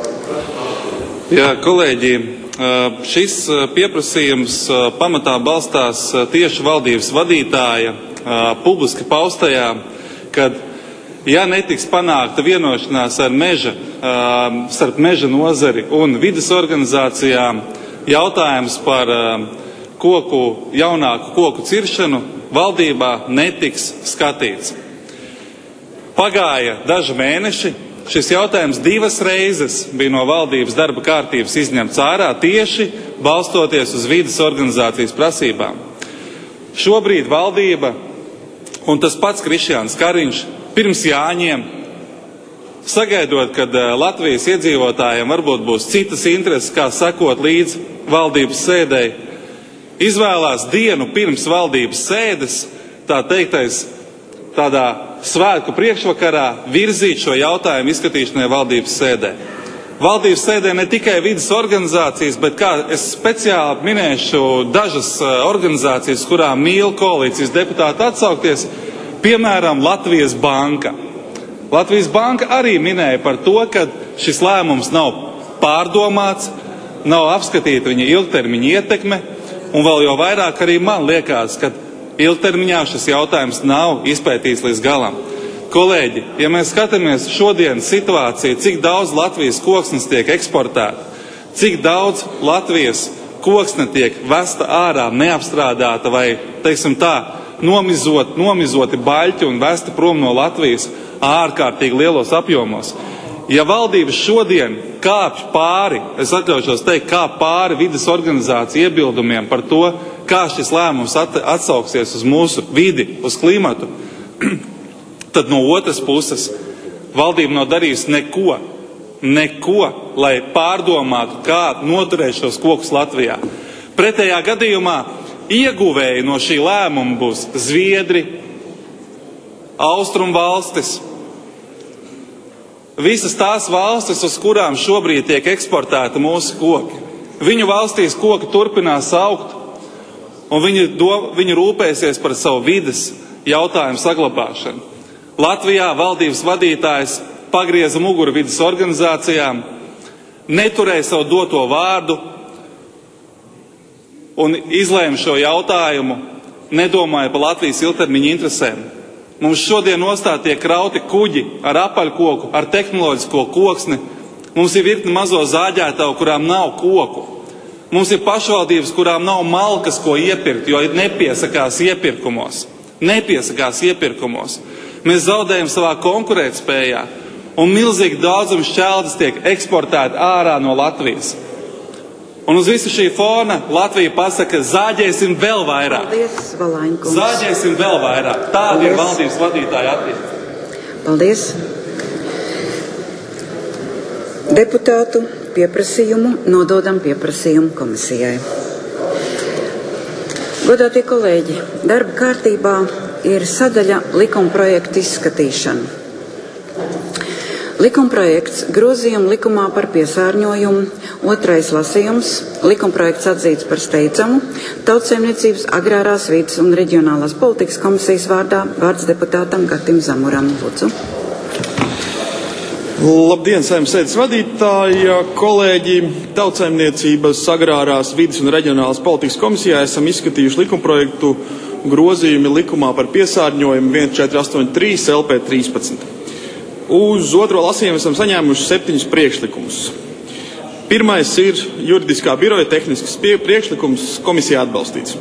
Jā, kolēģi, šis pieprasījums pamatā balstās tieši valdības vadītāja publiski paustajā, kad, ja netiks panākta vienošanās ar meža, starp meža nozari un vides organizācijām, jautājums par koku, jaunāku koku ciršanu valdībā netiks skatīts. Pagāja daži mēneši, šis jautājums divas reizes bija no valdības darba kārtības izņemts ārā tieši balstoties uz vides organizācijas prasībām. Šobrīd valdība un tas pats Krišjāns Kariņš pirms Jāņiem, sagaidot, kad Latvijas iedzīvotājiem varbūt būs citas intereses, kā sekot līdz valdības sēdei, izvēlās dienu pirms valdības sēdes, tā teiktais, tādā svētku priekšvakarā virzīt šo jautājumu izskatīšanai valdības sēdē. Valdības sēdē ne tikai vidas organizācijas, bet kā es speciāli minēšu dažas organizācijas, kurām mīl koalīcijas deputāti atsaukties, piemēram, Latvijas banka. Latvijas banka arī minēja par to, ka šis lēmums nav pārdomāts, nav apskatīta viņa ilgtermiņa ietekme, un vēl jau vairāk arī man liekas, ka ilgtermiņā šis jautājums nav izpētīts līdz galam. Kolēģi, ja mēs skatāmies šodienas situāciju, cik daudz Latvijas koksnes tiek eksportēta, cik daudz Latvijas koksne tiek vesta ārā neapstrādāta vai, teiksim tā, nomizot, nomizoti baļķi un vesta prom no Latvijas ārkārtīgi lielos apjomos. Ja valdības šodien kāpj pāri, es atļaušos teikt, kāp pāri vides organizāciju iebildumiem par to, kā šis lēmums atsauksies uz mūsu vidi, uz klimatu, tad no otras puses valdība nav darījusi neko, neko, lai pārdomātu, kā noturēt šos kokus Latvijā. Pretējā gadījumā ieguvēji no šī lēmuma būs Zviedri, Austrum valstis, visas tās valstis, uz kurām šobrīd tiek eksportēta mūsu koki. Viņu valstīs koki turpinās augt, un viņi, do, viņi rūpēsies par savu vides jautājumu saglabāšanu. Latvijā valdības vadītājs pagrieza muguru vides organizācijām, neturēja savu doto vārdu un izlēma šo jautājumu, nedomāja par Latvijas ilgtermiņa interesēm. Mums šodien nostāt tiek krauti kuģi ar apaļkoku, ar tehnoloģisko koksni. Mums ir virkni mazo zāģētavu, kurām nav koku. Mums ir pašvaldības, kurām nav malkas, ko iepirkt, jo nepiesakās iepirkumos. Nepiesakās iepirkumos. Mēs zaudējam savā konkurētspējā, un milzīgi daudzums šķeldes tiek eksportēti ārā no Latvijas. Un uz visu šī fona Latvija pasaka, zāģēsim vēl vairāk. Paldies, Valaiņkungs. Zāģēsim vēl vairāk. Tāda ir valdības vadītāja attieksme. Paldies. Deputātu pieprasījumu nododam pieprasījumu komisijai. Godātie kolēģi, darba kārtībā ir sadaļa likumprojektu izskatīšana. Likumprojekts grozījuma likumā par piesārņojumu, otrais lasījums, likumprojekts atzīts par steidzamu, Tautsaimniecības, agrārās vides un reģionālās politikas komisijas vārdā vārds deputātam Gatim Zamuram. Lūdzu. Labdien, Saeimas sēdes vadītāji, kolēģi! Tautsaimniecības, agrārās vides un reģionālās politikas komisijā esam izskatījuši likumprojektu grozījumi likumā par piesārņojumu viens četri astoņi trīs L P trīspadsmit. Uz otro lasījumu esam saņēmuši septiņus priekšlikumus. Pirmais ir juridiskā biroja tehnisks priekšlikums, komisijā atbalstīts.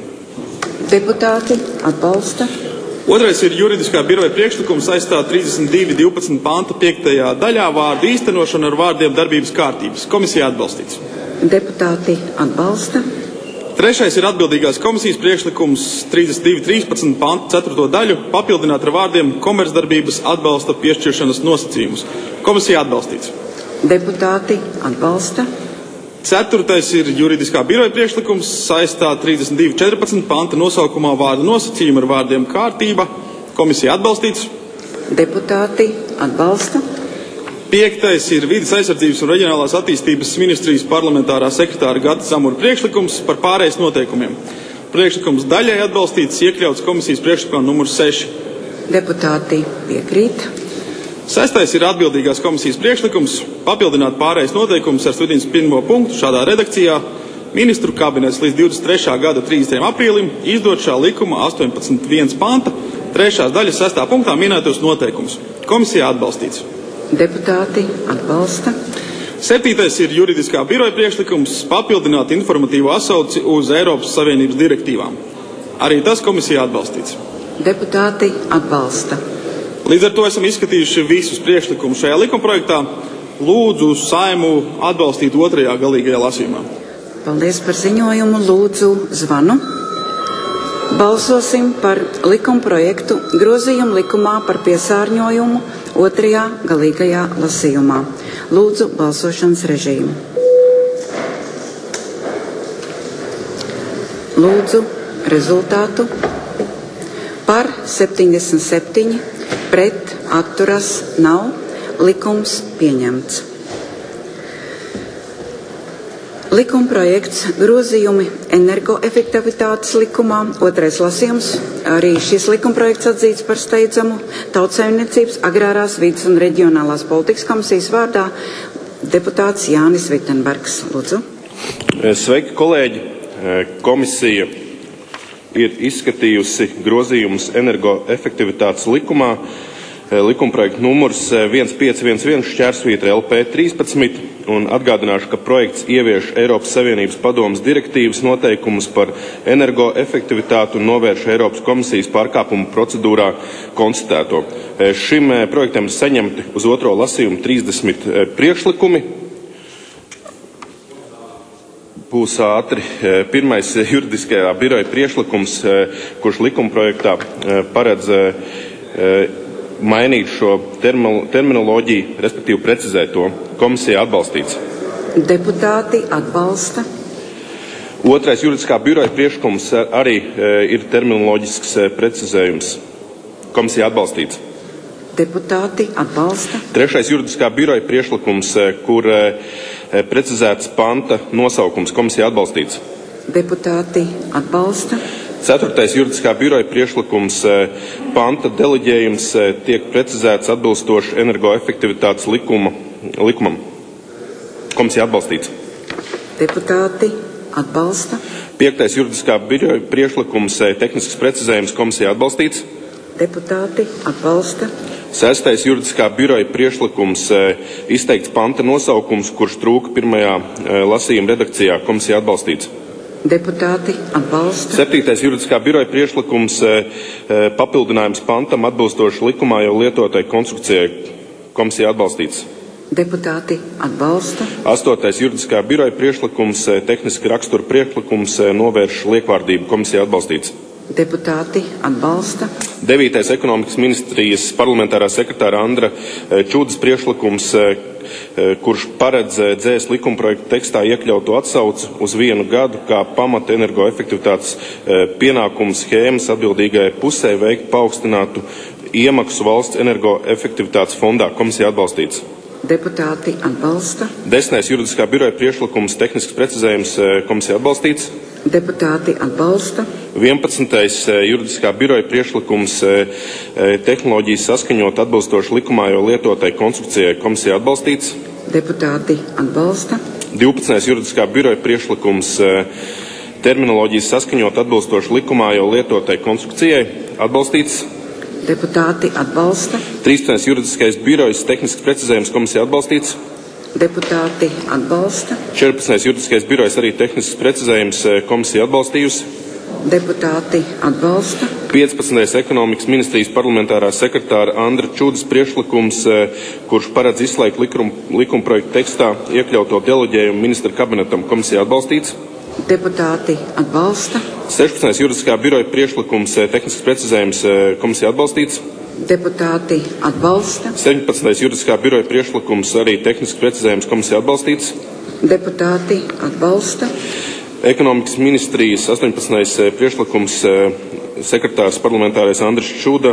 Deputāti atbalsta. Otrais ir juridiskā biroja priekšlikums aizstāt trīsdesmit divi divpadsmit panta piektajā daļā vārdu īstenošanu ar vārdiem darbības kārtības. Komisijā atbalstīts. Deputāti atbalsta. Trešais ir atbildīgās komisijas priekšlikums trīsdesmit divi trīspadsmit panta ceturto daļu papildināt ar vārdiem komercdarbības atbalsta piešķiršanas nosacījumus. Komisijā atbalstīts. Deputāti atbalsta. Ceturtais ir juridiskā biroja priekšlikums saistāt trīsdesmit divi četrpadsmit panta nosaukumā vārdu nosacījumu ar vārdiem kārtība. Komisijā atbalstīts. Deputāti atbalsta. Piektais ir vides aizsardzības un reģionālās attīstības ministrijas parlamentārā sekretāra Gata Zamura priekšlikums par pārejas noteikumiem. Priekšlikums daļai atbalstīts, iekļauts komisijas priekšlikumā numur seši. Deputāti piekrīt. Sestais ir atbildīgās komisijas priekšlikums papildināt pārejas noteikumus ar studijas pirmo punktu šādā redakcijā. Ministru kabinets līdz divdesmit trešā gada trīsdesmitajam aprīlim izdot šā likuma astoņpadsmit viens panta trešās daļas sestā punktā minētos noteikumus. Komisijā atbalstīts. Deputāti atbalsta. Septītais ir juridiskā biroja priekšlikums papildināt informatīvo atsauci uz Eiropas Savienības direktīvām. Arī tas komisijā atbalstīts. Deputāti atbalsta. Līdz ar to esam izskatījuši visus priekšlikumus šajā likumprojektā. Lūdzu Saimu atbalstīt otrajā galīgajā lasījumā. Paldies par ziņojumu. Lūdzu zvanu. Balsosim par likumprojektu grozījumu likumā par piesārņojumu otrajā galīgajā lasījumā. Lūdzu balsošanas režīmu. Lūdzu rezultātu. Par septiņdesmit septiņi, pret atturas nav, likums pieņemts. Likumprojekts grozījumi energoefektivitātes likumā, otrais lasījums, arī šis likumprojekts atzīts par steidzamu, Tautsaimniecības, agrārās vides un reģionālās politikas komisijas vārdā deputāts Jānis Vitenbergs. Lūdzu. Sveiki, kolēģi! Komisija ir izskatījusi grozījumus energoefektivitātes likumā, likumprojekta numurs viens pieci viens viens šķērsvītra L P trīspadsmit, un atgādināšu, ka projekts ievieš Eiropas Savienības padomes direktīvas noteikumus par energoefektivitāti un novērš Eiropas komisijas pārkāpumu procedūrā konstatēto. Šim projektam ir saņemti uz otro lasījumu trīsdesmit priekšlikumi. Būs ātri. Pirmais juridiskajā biroja priekšlikums, kurš likumprojektā paredz mainīt šo terminoloģiju, respektīvi precizēt to. Komisijā atbalstīts. Deputāti atbalsta. Otrais juridiskā biroja priekšlikums arī ir terminoloģisks precizējums. Komisijā atbalstīts. Deputāti atbalsta. Trešais juridiskā biroja priekšlikums, kur precizēts panta nosaukums. Komisijā atbalstīts. Deputāti atbalsta. Ceturtais juridiskā biroja priekšlikums panta deleģējums tiek precizēts atbilstoši energoefektivitātes likuma, likumam. Komisija atbalstīts. Deputāti atbalsta. Piektais juridiskā biroja priekšlikums tehnisks precizējums. Komisija atbalstīts. Deputāti atbalsta. Sestais juridiskā biroja priekšlikums izteikts panta nosaukums, kurš trūka pirmajā lasījuma redakcijā. Komisija atbalstīts. Deputāti atbalsta. Septītais juridiskā biroja priekšlikums papildinājums pantam atbilstoši likumā jau lietotai konstrukcijai. Komisija atbalstīts. Deputāti atbalsta. Astotais juridiskā biroja priekšlikums tehniski rakstura priekšlikums novērš liekvārdību. Komisija atbalstīts. Deputāti atbalsta. Devītais ekonomikas ministrijas parlamentārā sekretāra Andra Čudas priekšlikums, kurš paredz dzēs likumprojektu tekstā iekļautu atsauci uz vienu gadu kā pamata energoefektivitātes pienākumu schēmas atbildīgajai pusē veikt paaugstinātu iemaksu valsts energoefektivitātes fondā. Komisija atbalstīts. Deputāti atbalsta. Desmitais juridiskā biroja priekšlikums tehnisks precizējums. Komisija atbalstīts. Deputāti atbalsta. vienpadsmitais juridiskā biroja priekšlikums tehnoloģijas saskaņot atbilstoši likumā jau lietotai konstrukcijai. Komisija atbalstīts. Deputāti atbalsta. divpadsmitais juridiskā biroja priekšlikums terminoloģijas saskaņot atbilstoši likumā jau lietotai konstrukcijai. Atbalstīts. Deputāti atbalsta. trīspadsmitais juridiskais birojas tehnisks precizējums. Komisija atbalstīts. Deputāti atbalsta. četrpadsmitais juridiskais birojas arī tehnisks precizējums. Komisija atbalstījusi. Deputāti atbalsta. piecpadsmitais ekonomikas ministrijas parlamentārā sekretāra Andra Čudas priekšlikums, kurš paredz izslēgt likuma, likumprojektu tekstā iekļauto deleģējumu ministra kabinetam. Komisija atbalstīts. Deputāti atbalsta. sešpadsmitais juridiskā biroja priekšlikums tehnisks precizējums. Komisija atbalstīts. Deputāti atbalsta. septiņpadsmitais juridiskā biroja priekšlikums arī tehnisks precizējums. Komisija atbalstīts. Deputāti atbalsta. Ekonomikas ministrijas astoņpadsmitais priekšlikums sekretārs parlamentārais Andris Čuda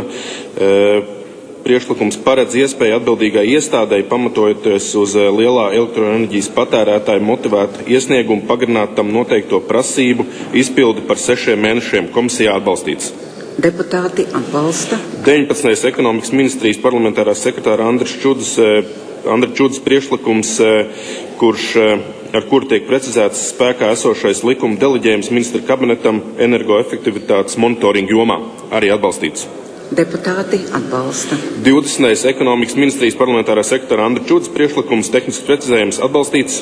priekšlikums paredz iespēju atbildīgai iestādei pamatojoties uz lielā elektroenerģijas patērētāja motivētu iesniegumu pagarināt tam noteikto prasību izpildi par sešiem mēnešiem. Komisijā atbalstīts. Deputāti atbalsta. deviņpadsmitais ekonomikas ministrijas parlamentārās sekretāra Andris Čudas, Andra Čudas priekšlikums, kurš ar kuru tiek precizēts spēkā esošais likuma deleģējums ministra kabinetam energoefektivitātes monitoringa jomā. Arī atbalstīts. Deputāti atbalsta. divdesmitais ekonomikas ministrijas parlamentārā sekretāra Andra Čudas priekšlikums tehnisks precizējums. Atbalstīts.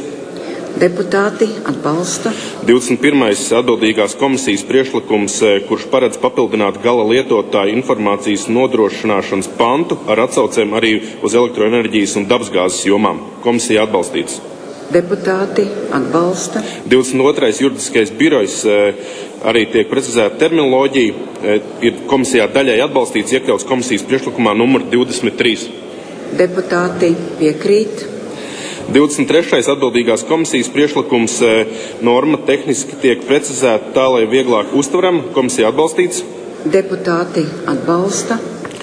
Deputāti atbalsta. divdesmit pirmais atbildīgās komisijas priekšlikums, kurš paredz papildināt gala lietotāju informācijas nodrošināšanas pantu ar atsaucēm arī uz elektroenerģijas un dabasgāzes jomām. Komisija atbalstīts. Deputāti atbalsta. divdesmit otrais juridiskais birojs arī tiek precizēta terminoloģija. Ir komisijā daļai atbalstīts, iekļauts komisijas priekšlikumā numur divdesmit trīs. Deputāti piekrīt. divdesmit trešais atbildīgās komisijas priekšlikums norma tehniski tiek precizēta tā, lai vieglāk uztveram. Komisija atbalstīts. Deputāti atbalsta.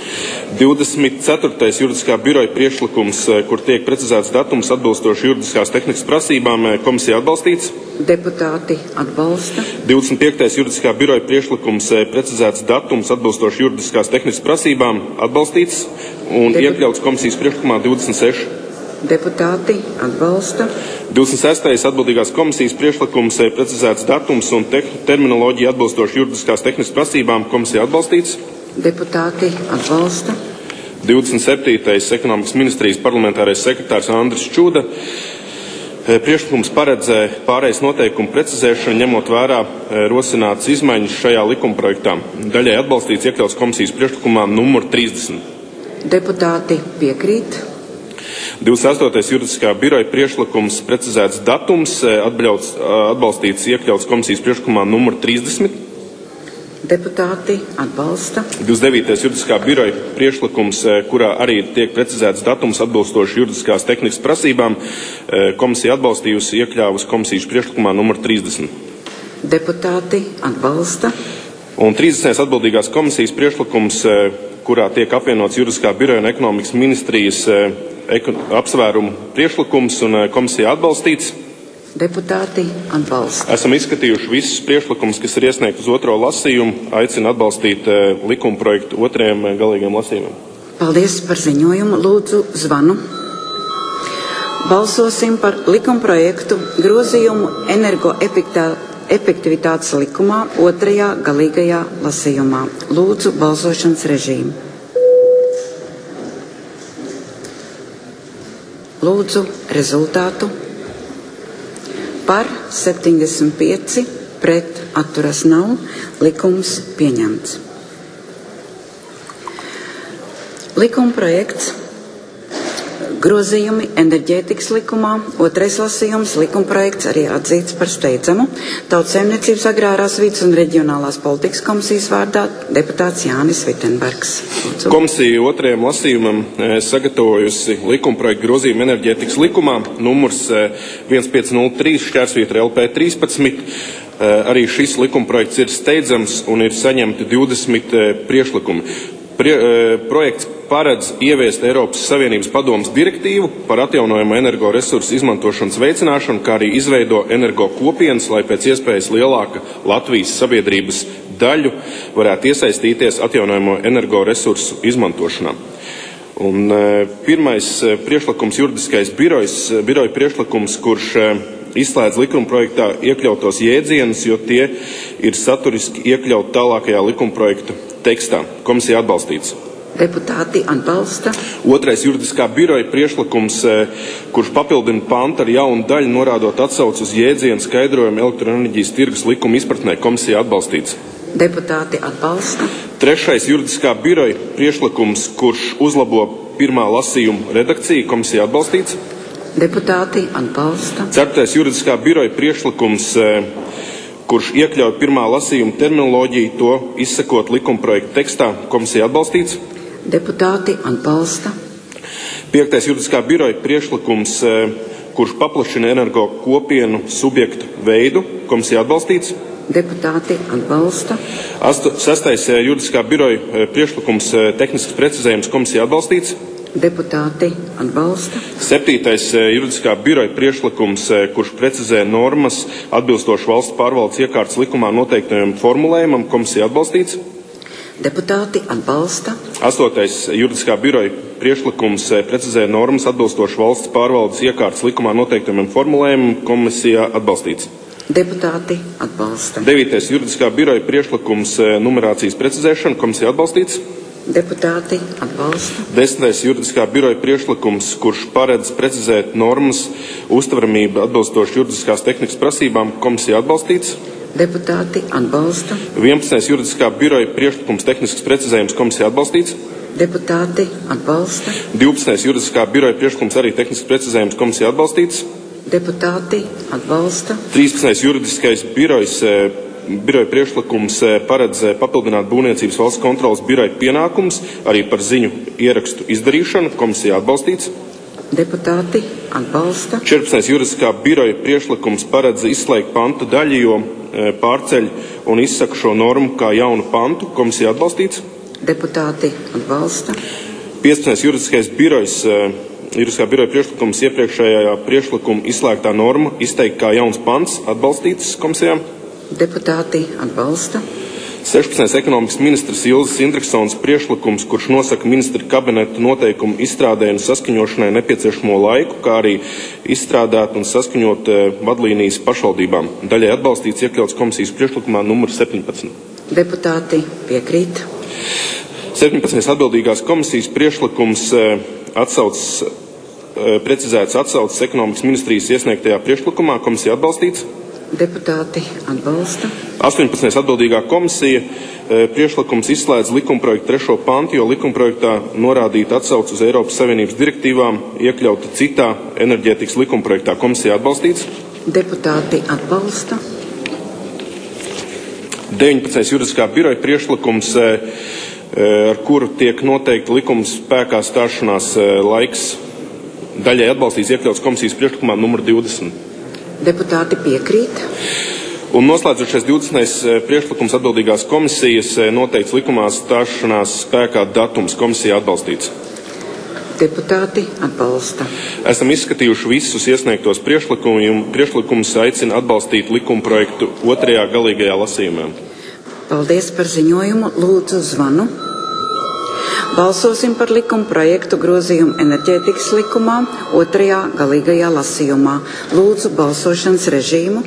divdesmit ceturtais juridiskā biroja priekšlikums, kur tiek precizēts datums atbilstoši juridiskās tehnikas prasībām. Komisija atbalstīts. Deputāti atbalsta. divdesmit piektais juridiskā biroja priekšlikums, precizēts datums atbilstoši juridiskās tehnikas prasībām. Atbalstīts un Depu... iekļauts komisijas priekšlikumā divdesmit seši. Deputāti atbalsta. divdesmit sestais atbildīgās komisijas priekšlikums, precizēts datums un te terminoloģija atbilstoši juridiskās tehnikas prasībām. Komisija atbalstīts. Deputāti atbalsta. divdesmit septītais ekonomikas ministrijas parlamentārais sekretārs Andris Čuda priekšlikums paredz pārējais noteikumu precizēšanu, ņemot vērā rosinātas izmaiņas šajā likumprojektā. Daļai atbalstīts, iekļauts komisijas priekšlikumā numur trīsdesmit. Deputāti piekrīt. divdesmit astotais juridiskā biroja priekšlikums, precizēts datums, atbļauts, atbalstīts, iekļauts komisijas priekšlikumā numur trīsdesmit. Deputāti atbalsta. divdesmit devītais juridiskā biroja priekšlikums, kurā arī tiek precizēts datums atbilstoši juridiskās tehnikas prasībām. Komisija atbalstījusi, iekļāvusi komisijas priekšlikumā numur trīsdesmit. Deputāti atbalsta. Un trīsdesmitais atbildīgās komisijas priekšlikums, kurā tiek apvienots juridiskā biroja un ekonomikas ministrijas apsvērumu priekšlikums un komisija atbalstīts. Deputāti atbalsta. Esam izskatījuši visus priekšlikumus, kas ir iesniegti uz otro lasījumu. Aicinu atbalstīt likuma projektu otrajam galīgajam lasījumam. Paldies par ziņojumu. Lūdzu zvanu. Balsosim par likuma projektu grozījumu energoefektivitātes likumā otrajā galīgajā lasījumā. Lūdzu balsošanas režīmu. Lūdzu rezultātu. Par septiņdesmit pieci, pret atturas nav, likums pieņemts. Likuma projekts grozījumi enerģētikas likumā, otrais lasījums, likuma projekts arī atzīts par steidzamu. Tautsaimniecības agrārās vides un reģionālās politikas komisijas vārdā deputāts Jānis Vitenbergs. Lūdzu. Komisija otrajam lasījumam sagatavojusi likuma projektu grozījumu enerģētikas likumā, numurs viens pieci nulle trīs šķērsvītra L P trīspadsmit. Arī šis likuma projekts ir steidzams un ir saņemti divdesmit priekšlikumi. Prie, projekts paredz ieviest Eiropas Savienības padomes direktīvu par atjaunojumu energoresursu izmantošanas veicināšanu, kā arī izveido energo kopienas, lai pēc iespējas lielāka Latvijas sabiedrības daļu varētu iesaistīties atjaunojumu energoresursu izmantošanā. Un, pirmais priekšlikums juridiskais birojs, biroja priekšlikums, kurš izslēdz likuma projektā iekļautos jēdzienus, jo tie ir saturiski iekļaut tālākajā likuma projekta tekstā. Komisija atbalstīts. Deputāti atbalsta. Otrais juridiskā biroja priekšlikums, kurš papildina pantu ar jaunu daļu, norādot atsauci uz jēdzienu skaidrojumu elektroenerģijas tirgus likuma izpratnē. Komisija atbalstīts. Deputāti atbalsta. Trešais juridiskā biroja priekšlikums, kurš uzlabo pirmā lasījuma redakciju. Komisija atbalstīts. Deputāti atbalsta. Ceturtais juridiskā biroja priekšlikums, kurš iekļauj pirmā lasījuma terminoloģiju, to izsakot likuma projekta tekstā. Komisija atbalstīts. Deputāti atbalsta. Piektais juridiskā biroja priekšlikums, kurš paplašina energo kopienu subjektu veidu. Komisija atbalstīts. Deputāti atbalsta. Astu, sestais juridiskā biroja priekšlikums, tehnisks precizējums. Komisija atbalstīts. Deputāti atbalsta. Septītais juridiskā biroja priekšlikums, kurš precizē normas atbilstoši valsts pārvaldes iekārtas likumā noteiktajam formulējumam. Komisija atbalstīts. Deputāti atbalsta. Astotais juridiskā biroja priekšlikums precizē normas atbilstoši valsts pārvaldes iekārtas likumā noteiktajam formulējumam. Komisija atbalstīts. Deputāti atbalsta. Devītais juridiskā biroja priekšlikums numerācijas precizēšana. Komisija atbalstīts. Deputāti atbalsta. Desmitais juridiskā biroja priekšlikums, kurš paredz precizēt normas uztveramību atbilstoši juridiskās tehnikas prasībām. Komisija atbalstīts. Deputāti atbalsta. vienpadsmitais juridiskā biroja priekšlikums, tehnisks precizējums. Komisija atbalstīts. Deputāti atbalsta. divpadsmitais juridiskā biroja priekšlikums, arī tehnisks precizējums. Komisija atbalstīts. Deputāti atbalsta. trīspadsmitais juridiskais birojs biroja priekšlikums paredz papildināt būvniecības valsts kontrolas biroja pienākums arī par ziņu ierakstu izdarīšanu. Komisija atbalstīts. Deputāti atbalsta. četrpadsmitais juridiskā biroja priekšlikums paredz izslēgt pantu daļu, jo pārceļ un izsaka šo normu kā jaunu pantu. Komisija atbalstīts. Deputāti atbalsta. piecpadsmitais juridiskais birojs, juridiskā biroja priekšlikums iepriekšējā priekšlikuma izslēgtā norma izteikt kā jauns pants. Atbalstīts komisijām. Deputāti atbalsta. sešpadsmitais ekonomikas ministrs Ilzas Indriksons priekšlikums, kurš nosaka ministra kabineta noteikumu izstrādē un saskaņošanai nepieciešamo laiku, kā arī izstrādāt un saskaņot vadlīnijas pašvaldībām. Daļai atbalstīts iekļauts komisijas priekšlikumā numur septiņpadsmit. Deputāti piekrīt. septiņpadsmitais atbildīgās komisijas priekšlikums atsaucas, precizēts atsaucas ekonomikas ministrijas iesniegtajā priekšlikumā. Komisija atbalstīts. Deputāti atbalsta. astoņpadsmitais atbildīgā komisija priekšlikums izslēdz likumprojektu trešo pantu, jo likumprojektā norādīta atsauce uz Eiropas Savienības direktīvām iekļauta citā enerģētikas likumprojektā. Komisija atbalstīts. Deputāti atbalsta. deviņpadsmitais juridiskā biroja priekšlikums, ar kuru tiek noteikti likuma spēkā stāšanās laiks, daļai atbalstīts iekļauts komisijas priekšlikumā numur divdesmit. Deputāti piekrīt. Un noslēdzošais divdesmitais priekšlikums atbildīgās komisijas noteikts likumā stāšanās spēkā datums. Komisija atbalstīts. Deputāti atbalsta. Esam izskatījuši visus iesniegtos priekšlikumus, aicina atbalstīt likumprojektu otrajā galīgajā lasījumā. Paldies par ziņojumu. Lūdzu zvanu. Balsosim par likuma projektu grozījumu enerģētikas likumā otrajā galīgajā lasījumā. Lūdzu balsošanas režīmu.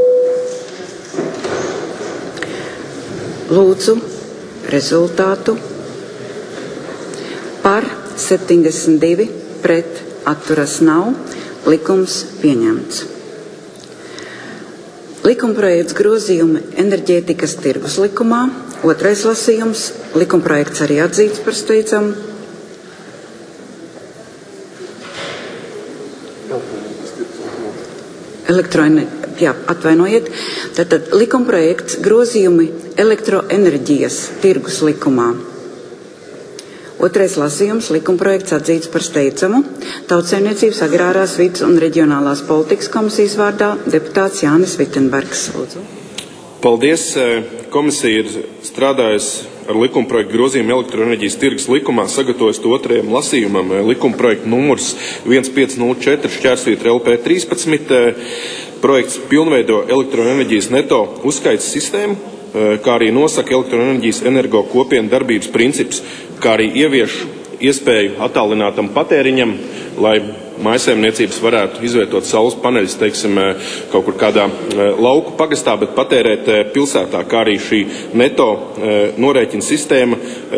Lūdzu rezultātu. Par septiņdesmit divi, pret atturas nav. Likums pieņemts. Likumprojekts grozījumi enerģētikas tirgus likumā. Otrais lasījums. Likumprojekts arī atzīts par steidzamu. Elektroener... Jā, atvainojiet. Tātad likumprojekts grozījumi elektroenerģijas tirgus likumā. Otrais lasījums. Likumprojekts atzīts par steidzamu. Tautsaimniecības, agrārās, vides un reģionālās politikas komisijas vārdā deputāts Jānis Vitenbergs. Lūdzu. Paldies. Komisija ir strādājusi ar likumprojektu grozījumu elektroenerģijas tirgus likumā, sagatavojis to otrajam lasījumam. Likumprojektu numurs viens pieci nulle četri šķērsvītra L P trīspadsmit. Projekts pilnveido elektroenerģijas neto uzskaites sistēmu, kā arī nosaka elektroenerģijas energo kopienu darbības principus, kā arī ievieš iespēju attālinātam patēriņam, lai mājsaimniecības varētu izvietot saules paneļus, teiksim, kaut kur kādā lauku pagastā, bet patērēt pilsētā, kā arī šī neto norēķina sistēma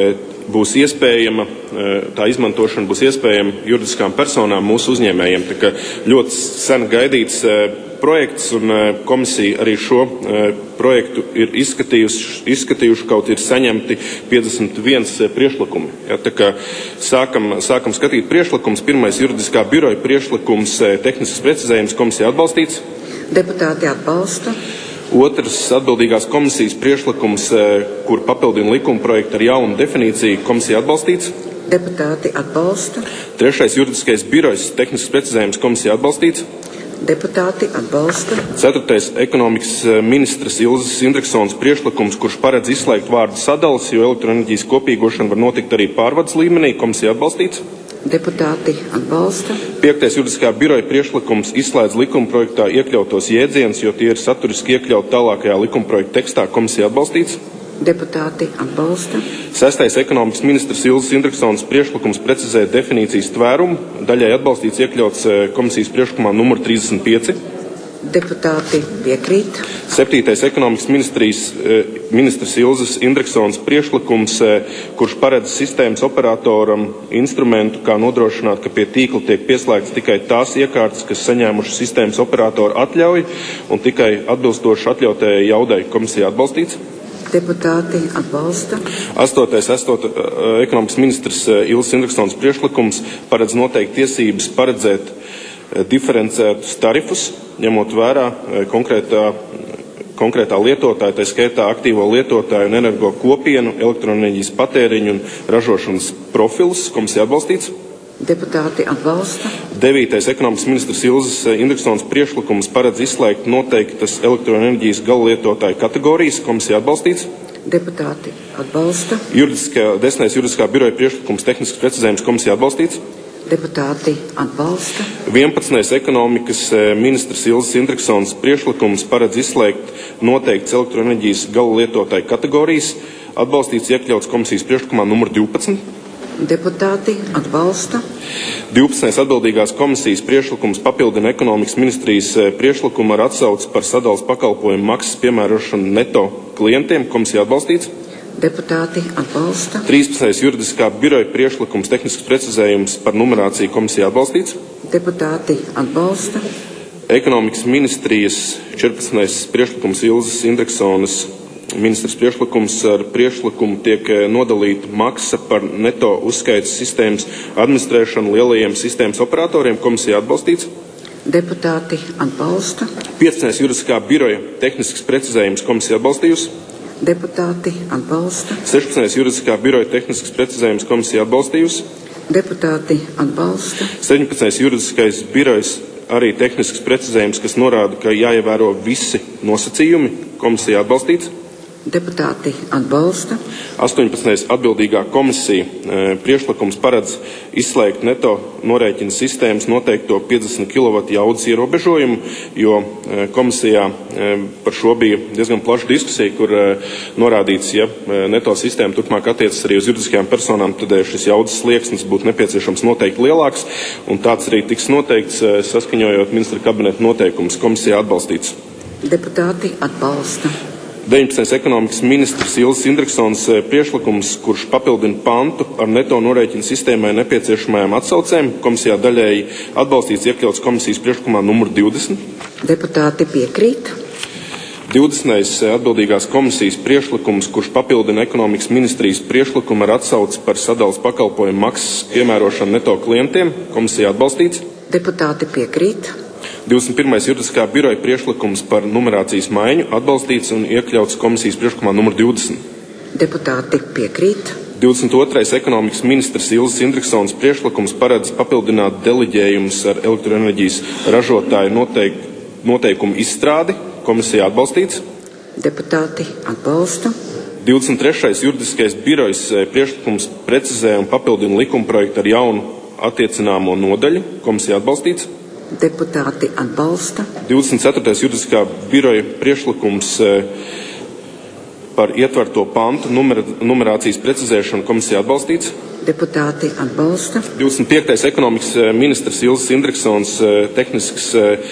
būs iespējama, tā izmantošana būs iespējama juridiskām personām, mūsu uzņēmējiem. Tā kā ļoti sen gaidīts projekts, un komisija arī šo projektu ir izskatījuši, izskatījuši kaut ir saņemti piecdesmit viens priekšlikumi. Ja, tā kā sākam, sākam skatīt priekšlikums. Pirmais juridiskā biroja priekšlikums, tehnisks precizējums, komisija atbalstīts. Deputāti atbalsta. Otrs atbildīgās komisijas priekšlikums, kur papildina likuma projektu ar jaunu definīciju, komisija atbalstīts. Deputāti atbalsta. Trešais juridiskais birojs, tehnisks precizējums, komisija atbalstīts. Deputāti atbalsta. Ceturtais ekonomikas ministras Ilzes Indriksons priekšlikums, kurš paredz izslēgt vārdu sadalas, jo elektroenerģijas kopīgošana var notikt arī pārvades līmenī, komisija atbalstīts. Deputāti atbalsta. Piektais juridiskā biroja priekšlikums izslēdz likumprojektā iekļautos jēdzienus, jo tie ir saturiski iekļaut tālākajā likumprojekta tekstā, komisija atbalstīts. Deputāti atbalsta. Sestais ekonomikas ministrs Ilzes Indriksons priekšlikums precizē definīcijas tvērumu, daļai atbalstīts iekļauts komisijas priekšlikumā numur trīsdesmit pieci. Deputāti piekrīt. Septītais ekonomikas ministrijas, ministrs Ilzes Indriksons priekšlikums, kurš paredz sistēmas operatoram instrumentu, kā nodrošināt, ka pie tīkla tiek pieslēgts tikai tās iekārtas, kas saņēmuši sistēmas operatoru atļauju un tikai atbilstoši atļautējai jaudai, komisija atbalstīts. Deputāti atbalsta. Astotais astot, ekonomikas ministrs Ilzes Indriksons priekšlikums paredz noteikti tiesības paredzēt diferencētus tarifus, ņemot vērā konkrētā, konkrētā lietotāja, tā skaitā aktīvo lietotāju un energo kopienu, elektroenerģijas patēriņu un ražošanas profilus, komisija atbalstīts. Deputāti atbalsta. Devītais ekonomikas ministrs Ilzes Indriksons priekšlikums paredz izslēgt noteiktas elektroenerģijas gallietotāju kategorijas, komisija atbalstīts. Deputāti atbalsta. Juridiskā, desmitais juridiskā biroja priekšlikums tehnisks precizējums, komisija atbalstīts. Deputāti atbalsta. vienpadsmitais ekonomikas ministrs Ilzes Indriksons priekšlikums paredz izslēgt noteiktas elektroenerģijas gallietotāju kategorijas, atbalstīts iekļauts komisijas priekšlikumā numur divpadsmit. Deputāti atbalsta. divpadsmitais atbildīgās komisijas priekšlikums papildina ekonomikas ministrijas priekšlikumu ar atsauci par sadalas pakalpojumu maksas piemērošanu neto klientiem, komisija atbalstīts. Deputāti atbalsta. trīspadsmitais juridiskā biroja priekšlikums tehnisks precizējums par numerāciju, komisija atbalstīts. Deputāti atbalsta. Ekonomikas ministrijas četrpadsmitais priekšlikums Ilzes Indriksonas ministrs priekšlikums ar priekšlikumu tiek nodalīta maksa par neto uzskaites sistēmas administrēšanu lielajiem sistēmas operatoriem, komisija atbalstīts. Deputāti atbalsta. piecpadsmitais juridiskā biroja tehnisks precizējums, komisija atbalstījusi. Deputāti atbalsta. sešpadsmitais juridiskā biroja tehnisks precizējums, komisija atbalstījusi. Deputāti atbalsta. septiņpadsmitais juridiskais birojs arī tehnisks precizējums, kas norāda, ka jāievēro visi nosacījumi, komisija atbalstīts. Deputāti atbalsta. astoņpadsmitais atbildīgā komisija priekšlikums paredz izslēgt neto norēķina sistēmas noteikto piecdesmit kilovatu jaudas ierobežojumu, jo komisijā par šo bija diezgan plaša diskusija, kur norādīts, ja neto sistēma turpmāk attiecas arī uz juridiskajām personām, tad šis jaudas slieksnis būtu nepieciešams noteikti lielāks, un tāds arī tiks noteikts, saskaņojot ministra kabineta noteikumus. Komisijā atbalstīts. Deputāti atbalsta. deviņpadsmitais ekonomikas ministrs Ilzis Indriksons priekšlikums, kurš papildina pantu ar neto norēķina sistēmai nepieciešamajām atsaucēm, komisijā daļēji atbalstīts, iekļauts komisijas priekšlikumā numur divdesmit. Deputāti piekrīt. divdesmitais atbildīgās komisijas priekšlikums, kurš papildina ekonomikas ministrijas priekšlikumu ar atsauci par sadalas pakalpojumu maksas piemērošanu neto klientiem, komisijā atbalstīts. Deputāti piekrīt. divdesmit pirmais juridiskā biroja priekšlikums par numerācijas maiņu atbalstīts un iekļauts komisijas priekšlikumā numur divdesmit. Deputāti piekrīt. divdesmit otrais ekonomikas ministrs Ilzis Indriksons priekšlikums paredz papildināt deleģējumus ar elektroenerģijas ražotāju noteik, noteikumu izstrādi, komisijā atbalstīts. Deputāti atbalsta. divdesmit trešais juridiskais birojs priekšlikums precizē un papildina likumprojektu ar jaunu attiecināmo nodaļu, komisijā atbalstīts. Deputāti atbalsta. divdesmit ceturtais juridiskā biroja priekšlikums par ietverto pantu numer, numerācijas precizēšanu, komisijā atbalstīts. Deputāti atbalsta. divdesmit piektais ekonomikas ministrs Ilzis Indriksons tehnisks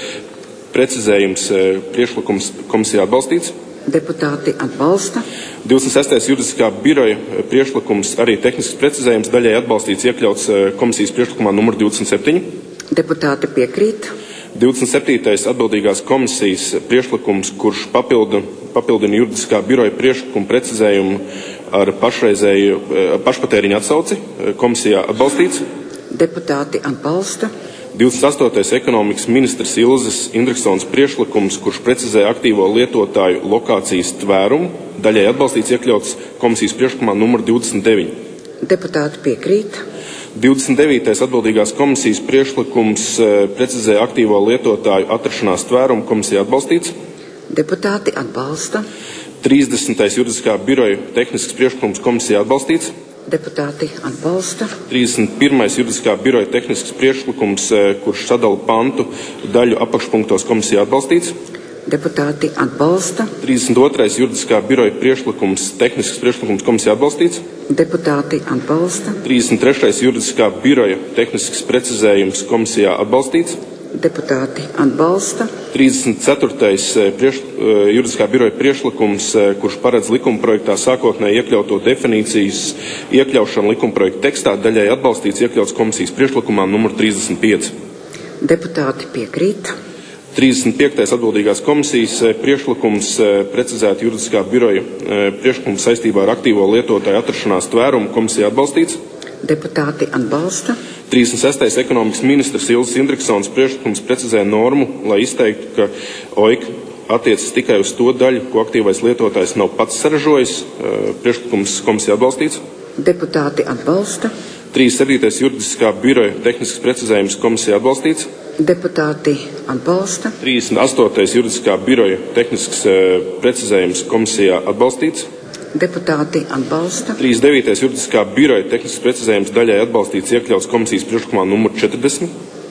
precizējums priekšlikums, komisijā atbalstīts. Deputāti atbalsta. divdesmit sestais juridiskā biroja priekšlikums arī tehnisks precizējums daļai atbalstīts, iekļauts komisijas priekšlikumā numur divdesmit septiņi. Deputāti piekrīt. divdesmit septītais atbildīgās komisijas priekšlikums, kurš papildu, papildina juridiskā biroja priekšlikumu precizējumu ar pašreizēju pašpatēriņu atsauci, komisijā atbalstīts. Deputāti atbalsta. divdesmit astotais ekonomikas ministrs Ilzis Indriksons priekšlikums, kurš precizē aktīvo lietotāju lokācijas tvērumu, daļai atbalstīts, iekļauts komisijas priekšlikumā numur divdesmit deviņi. Deputāti piekrīt. divdesmit devītais atbildīgās komisijas priekšlikums precizē aktīvo lietotāju atrašanās tvērumu, komisijā atbalstīts. Deputāti atbalsta. trīsdesmitais juridiskā biroja tehnisks priekšlikums, komisijā atbalstīts. Deputāti atbalsta. trīsdesmit pirmais juridiskā biroja tehnisks priekšlikums, kurš sadala pantu daļu apakšpunktos, komisijā atbalstīts. Deputāti atbalsta. trīsdesmit otrais juridiskā biroja priekšlikums, tehnisks priekšlikums, komisijā atbalstīts. Deputāti atbalsta. trīsdesmit trešais juridiskā biroja tehnisks precizējums, komisijā atbalstīts. Deputāti atbalsta. trīsdesmit ceturtais priekš, juridiskā biroja priekšlikums, kurš paredz likumprojektā sākotnēji iekļauto definīcijas iekļaušanu likumprojekta tekstā, daļai atbalstīts, iekļauts komisijas priekšlikumā numur trīsdesmit pieci. Deputāti piekrīt. trīsdesmit piektais atbildīgās komisijas priekšlikums precizēt juridiskā biroja priekšlikumu saistībā ar aktīvo lietotāju atrašanās tvērumu, komisijā atbalstīts. Deputāti atbalsta. trīsdesmit sestais ekonomikas ministrs Ilzis Indriksons priekšlikums precizē normu, lai izteiktu, ka O I K attiecas tikai uz to daļu, ko aktīvais lietotājs nav pats saražojis. Priekšlikums komisijā atbalstīts. Deputāti atbalsta. trīsdesmit septītais juridiskā biroja tehnisks precizējums, komisijā atbalstīts. Deputāti atbalsta. trīsdesmit astotais juridiskā biroja tehnisks precizējums, komisijā atbalstīts. Deputāti atbalsta. trīsdesmit devītais juridiskā biroja tehnisks precizējums, daļai atbalstīts, iekļauts komisijas priekšlikumā numur četrdesmit.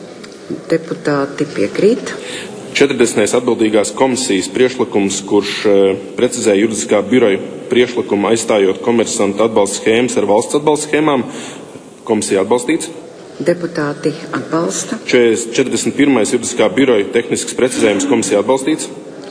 Deputāti piekrīt. četrdesmitais atbildīgās komisijas priekšlikums, kurš precizē juridiskā biroja priekšlikumu aizstājot komersantu atbalsta schēmas ar valsts atbalsta schēmām, komisijā atbalstīts. Deputāti atbalsta. četrdesmit pirmais juridiskā biroja tehnisks precizējums, komisijā atbalstīts.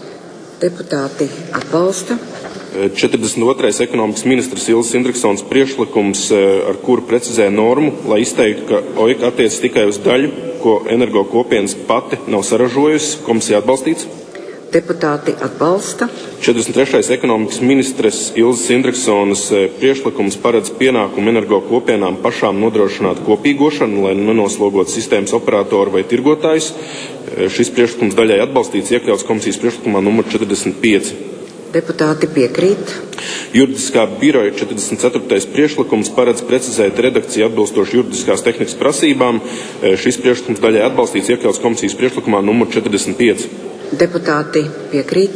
Deputāti atbalsta. četrdesmit otrais ekonomikas ministrs Ilzis Indriksons priekšlikums, ar kuru precizē normu, lai izteiktu, ka O I K attiecas tikai uz daļu, ko energo kopienas pati nav saražojusi, komisijā atbalstīts. Deputāti atbalsta. četrdesmit trešais ekonomikas ministres Ilzis Indriksonas priekšlikums paredz pienākumu energo kopienām pašām nodrošināt kopīgošanu, lai nenoslogot sistēmas operatoru vai tirgotājus. Šis priekšlikums daļai atbalstīts, iekļauts komisijas priekšlikumā numur četrdesmit pieci. Deputāti piekrīt. Juridiskā biroja četrdesmit ceturtais priekšlikums paredz precizēt redakciju atbilstoši juridiskās tehnikas prasībām. Šis priekšlikums daļai atbalstīts, iekļauts komisijas priekšlikumā numur četrdesmit pieci. Deputāti piekrīt.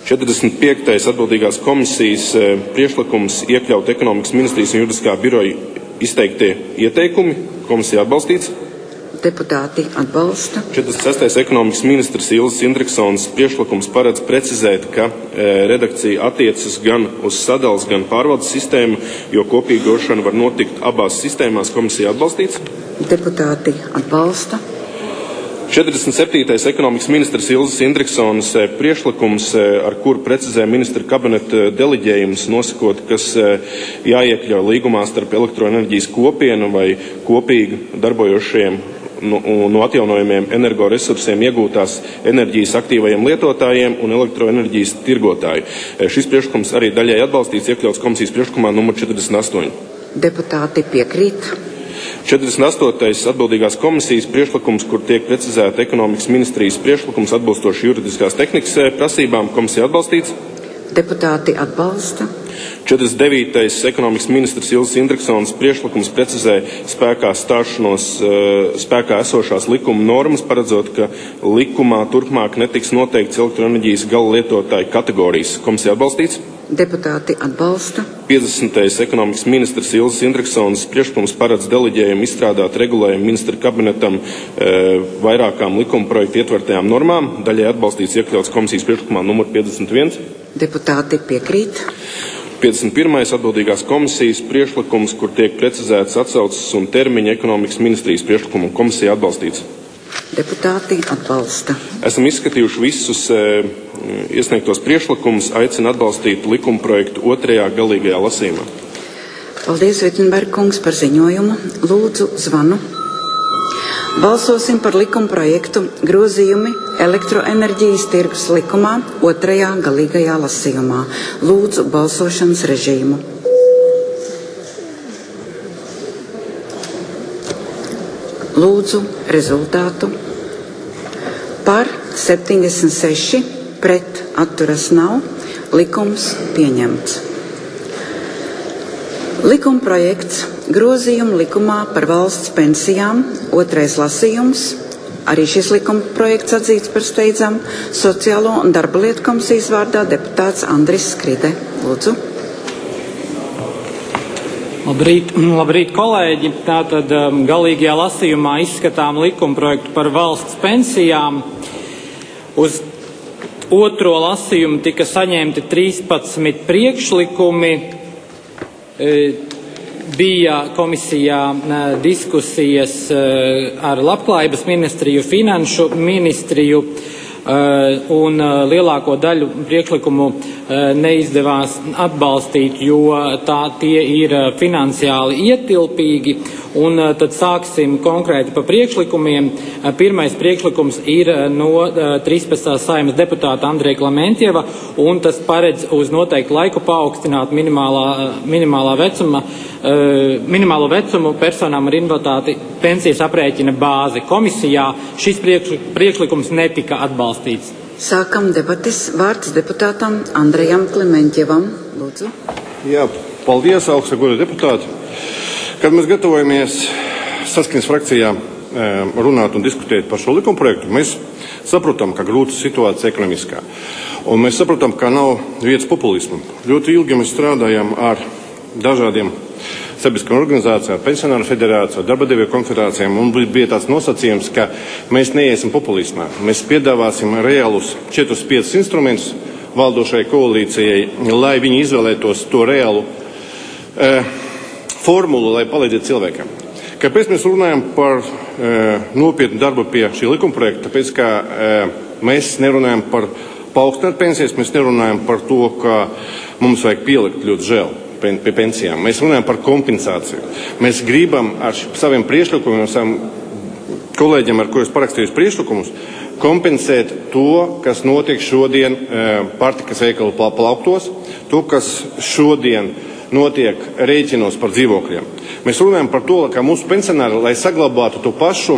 četrdesmit piektais atbildīgās komisijas priekšlikums iekļaut ekonomikas ministrijas un juridiskā biroja izteiktie ieteikumi. Komisija atbalstīts. Deputāti atbalsta. četrdesmit sestais ekonomikas ministrs Ilzas Indriksons priekšlikums paredz precizēt, ka e, redakcija attiecas gan uz sadales, gan pārvaldes sistēmu, jo kopīgošana var notikt abās sistēmās. Komisija atbalstīts. Deputāti atbalsta. četrdesmit septītais ekonomikas ministrs Ilzas Indriksons priekšlikums, ar kuru precizē ministra kabineta deleģējums, nosakot, kas jāiekļauj līgumā starp elektroenerģijas kopienu vai kopīgi darbojošiem no, no atjaunojumiem energoresursiem iegūtās enerģijas aktīvajiem lietotājiem un elektroenerģijas tirgotāju. Šis priekšlikums arī daļai atbalstīts, iekļauts komisijas priekšlikumā numur četrdesmit astoņi. Deputāti piekrīt. četrdesmit astotais atbildīgās komisijas priekšlikums, kur tiek precizēta ekonomikas ministrijas priekšlikums atbilstoši juridiskās tehnikas prasībām. Komisija atbalstīts. Deputāti atbalsta. četrdesmit devītais ekonomikas ministrs Ilzas Indriksons priekšlikums precizē spēkā stāšanos spēkā esošās likuma normas, paredzot, ka likumā turpmāk netiks noteikts elektroenerģijas gala lietotāju kategorijas. Komisija atbalstīts. Deputāti atbalsta. piecdesmitais ekonomikas ministrs Ilzas Indriksons priekšlikums paredz deleģējumu izstrādāt regulējumu ministra kabinetam e, vairākām likuma projektu ietvertajām normām. Daļai atbalstīts, iekļauts komisijas priekšlikumā numur piecdesmit viens. Deputāti piekrīt. piecdesmit pirmais atbildīgās komisijas priekšlikums, kur tiek precizēts atsauces un termiņi ekonomikas ministrijas priekšlikumu. Komisija atbalstīts. Deputāti atbalsta. Esam izskatījuši visus e, iesniegtos priekšlikumus, aicina atbalstīt likuma projektu otrajā galīgajā lasījumā. Paldies, Vitsenberg kungs, par ziņojumu. Lūdzu, zvanu. Balsosim par likuma projektu grozījumi elektroenerģijas tirgus likumā otrajā galīgajā lasījumā. Lūdzu, balsošanas režīmu. Lūdzu, rezultātu. Par septiņdesmit seši, pret atturas nav, likums pieņemts. Likuma projekts grozījumu likumā par valsts pensijām, otrais lasījums. Arī šis likuma projekts atzīts par steidzamu. Sociālo un darba lietu komisijas vārdā deputāts Andris Skride. Lūdzu. Labrīt, labrīt, kolēģi. Tātad um, galīgajā lasījumā izskatām likuma projektu par valsts pensijām. Uz otro lasījumu tika saņemti trīspadsmit priekšlikumi. E, bija komisijā e, diskusijas e, ar Labklājības ministriju, Finanšu ministriju, e, un e, lielāko daļu priekšlikumu e, neizdevās atbalstīt, jo tā tie ir finansiāli ietilpīgi. Un tad sāksim konkrēti pa priekšlikumiem. Pirmais priekšlikums ir no trīspadsmitās Saeimas deputāta Andreja Klementjeva, un tas paredz uz noteiktu laiku paaugstināt minimālā, minimālā vecuma, minimālo vecumu personām ar invaliditāti pensijas aprēķina bāzi. Komisijā šis priekšlikums netika atbalstīts. Sākam debates. Vārds deputātam Andrejam Klementjevam. Lūdzu. Jā, paldies, augsta goda deputāti. Kad mēs gatavojamies Saskaņas frakcijā runāt un diskutēt par šo likumprojektu, mēs saprotam, ka grūta situācija ekonomiskā. Un mēs saprotam, ka nav vietas populismam. Ļoti ilgi mēs strādājam ar dažādiem sabiedriskām organizācijām, pensionāru federāciju, darba devēju konfederācijām, un bija tāds nosacījums, ka mēs neiesim populismā. Mēs piedāvāsim reālus četrus piecus instrumentus valdošai koalīcijai, lai viņi izvēlētos to reālu eh, formulu, lai palīdzētu cilvēkam. Kāpēc mēs runājam par e, nopietnu darbu pie šī likumprojekta? Tāpēc, ka e, mēs nerunājam par paaugstināt pensijas, mēs nerunājam par to, ka mums vajag pielikt ļoti žēl pie pensijām. Mēs runājam par kompensāciju. Mēs gribam ar saviem priekšlikumiem, ar saviem kolēģiem, ar kuriem parakstījus priekšlikumus, kompensēt to, kas notiek šodien e, pārtikas veikalu plauktos, to, kas šodien notiek rēķinos par dzīvokļiem. Mēs runājam par to, ka mūsu pensionāri, lai saglabātu to pašu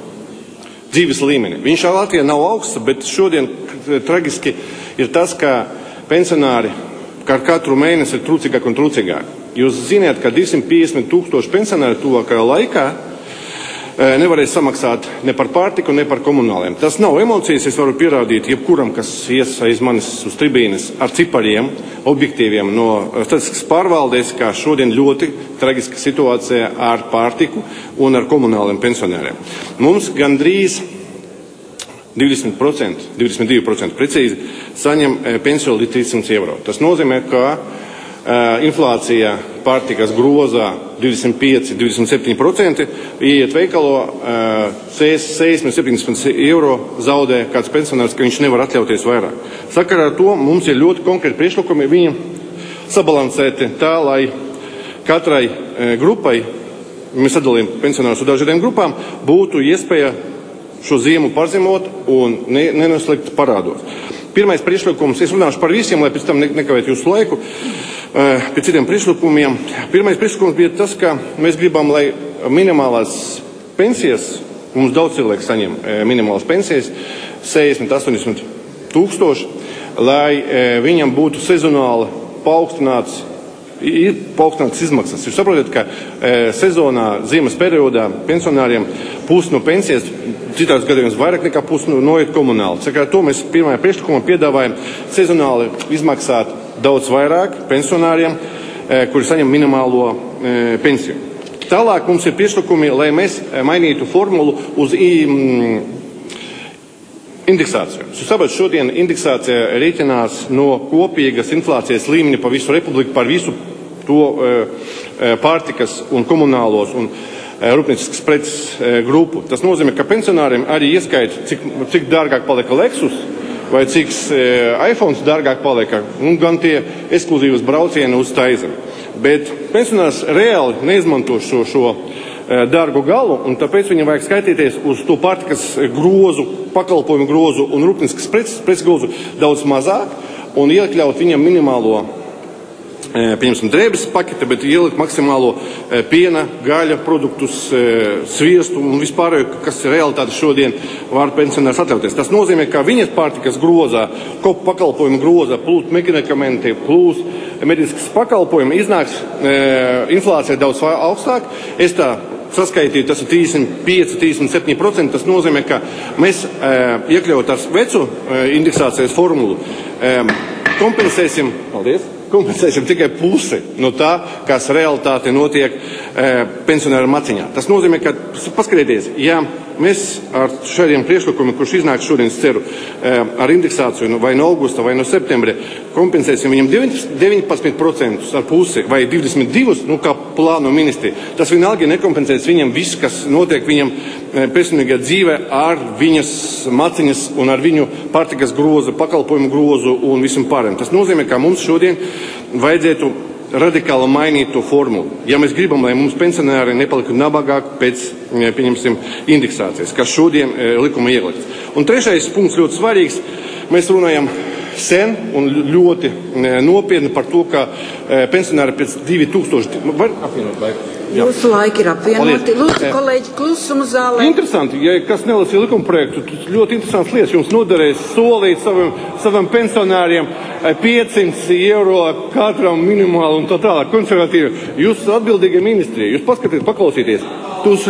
dzīves līmeni. Viņš Latvijā nav augsts, bet šodien tragiski ir tas, ka pensionāri kā katru mēnesi ir trūcīgāk un trūcīgāk. Jūs zināt, ka divsimt piecdesmit tūkstoši pensionāri tuvākajā laikā nevarēs samaksāt ne par pārtiku, ne par komunāliem. Tas nav emocijas, es varu pierādīt jebkuram, kas ies aiz manis uz tribīnes ar cipariem, objektīviem no statistikas pārvaldes, kā šodien ļoti traģiska situācija ar pārtiku un ar komunāliem pensionāriem. Mums gandrīz divdesmit procenti, divdesmit divi procenti precīzi saņem pensiju līdz trīssimts eiro. Tas nozīmē, ka uh, inflācija pārtikas grozā divdesmit pieci, divdesmit septiņi procenti, ieiet veikalo uh, sešdesmit, septiņdesmit eiro zaudē kāds pensionārs, ka viņš nevar atļauties vairāk. Sakarā ar to mums ir ļoti konkrēti priekšlikumi, viņi sabalansēti tā, lai katrai uh, grupai, mēs sadalījām pensionārus uz dažādiem grupām, būtu iespēja šo ziemu parzemot un ne, nenoslikt parādos. Pirmais priekšlikums, es runāšu par visiem, lai pēc tam ne, nekavētu jūsu laiku, pie citiem priekšlikumiem. Pirmais priekšlikums bija tas, ka mēs gribam, lai minimālās pensijas, mums daudz cilvēku saņem minimālās pensijas, sešdesmit, astoņdesmit tūkstoši, lai viņam būtu sezonāli paaugstināts, ir paaugstinātas izmaksas. Jūs saprotat, ka e, sezonā, ziemas periodā pensionāriem pusi no pensijas, citās gadījumos vairāk nekā pusi no, noiet komunāli. Sakarā to mēs pirmajā priekšlikumā piedāvājam sezonāli izmaksāt daudz vairāk pensionāriem, e, kuri saņem minimālo e, pensiju. Tālāk mums ir priekšlikumi, lai mēs mainītu formulu uz mm, indeksāciju. Jūs saprotat, šodien indeksācija rēķinās no kopīgas inflācijas līmeņa pa visu republiku, par visu to e, pārtikas un komunālos un e, rūpnieciskas preces e, grupu. Tas nozīmē, ka pensionāriem arī ieskaita, cik, cik dārgāk palika Lexus vai cik e, iPhones dārgāk palika, un gan tie ekskluzīvas braucieni uz Taizemi. Bet pensionārs reāli neizmanto šo, šo dārgu galu, un tāpēc viņam vajag skaitīties uz to pārtikas grozu, pakalpojumu grozu un rūpnieciskas preces, preces grozu daudz mazāk un iekļaut viņam minimālo, pieņemsim, drēbes pakete, bet ielikt maksimālo piena, gaļa produktus, sviestu un vispārējo, kas ir realitāte šodien var pensionārs atļauties. Tas nozīmē, ka viņas pārtikas grozā, kopu pakalpojumu grozā, plūst medikamenti, plūst medicīnas pakalpojumi, iznāks inflācija daudz augstāk. Es tā saskaitīju, tas ir trīsdesmit pieci, trīsdesmit septiņi procenti. Tas nozīmē, ka mēs e, iekļaut ar vecu e, indeksācijas formulu e, kompensēsim, paldies, kompensēsim tikai pusi no tā, kas realitāte notiek e, pensionāra maciņā. Tas nozīmē, ka, paskatieties, ja mēs ar šādiem priekšlikumiem, kurš iznāk šodien, es ceru, e, ar indeksāciju vai no augusta vai no septembra, kompensēsim viņam deviņpadsmit procentus ar pusi vai divdesmit divus, nu kā plāno ministri. Tas vienalga nekompensēs viņam viss, kas notiek viņam personīgajā dzīvē ar viņas maciņas un ar viņu pārtikas grozu, pakalpojumu grozu un visam pārējiem. Tas nozīmē, ka mums šodien vajadzētu radikāli mainīt to formulu. Ja mēs gribam, lai mums pensionāri nepaliktu nabagāk pēc, pieņemsim, indeksācijas, kas šodien likuma ielikts. Un trešais punkts ļoti svarīgs. Mēs runājam sen un ļoti nopietni par to, ka pensionāri pēc divi tūkstoši... Var apvienot laiku? Jā. Jūsu laiki ir apvienoti. Lūdzu, kolēģi, klusumu zālē. Interesanti, ja kas nelasīja likuma projektu, ļoti interesants lietas jums noderēs solīt saviem, saviem pensionāriem piecsimt eiro katram minimāli un tā tālāk. Konservatīvi. Jūs atbildīgie ministri, jūs paskatieties, paklausieties. Jūs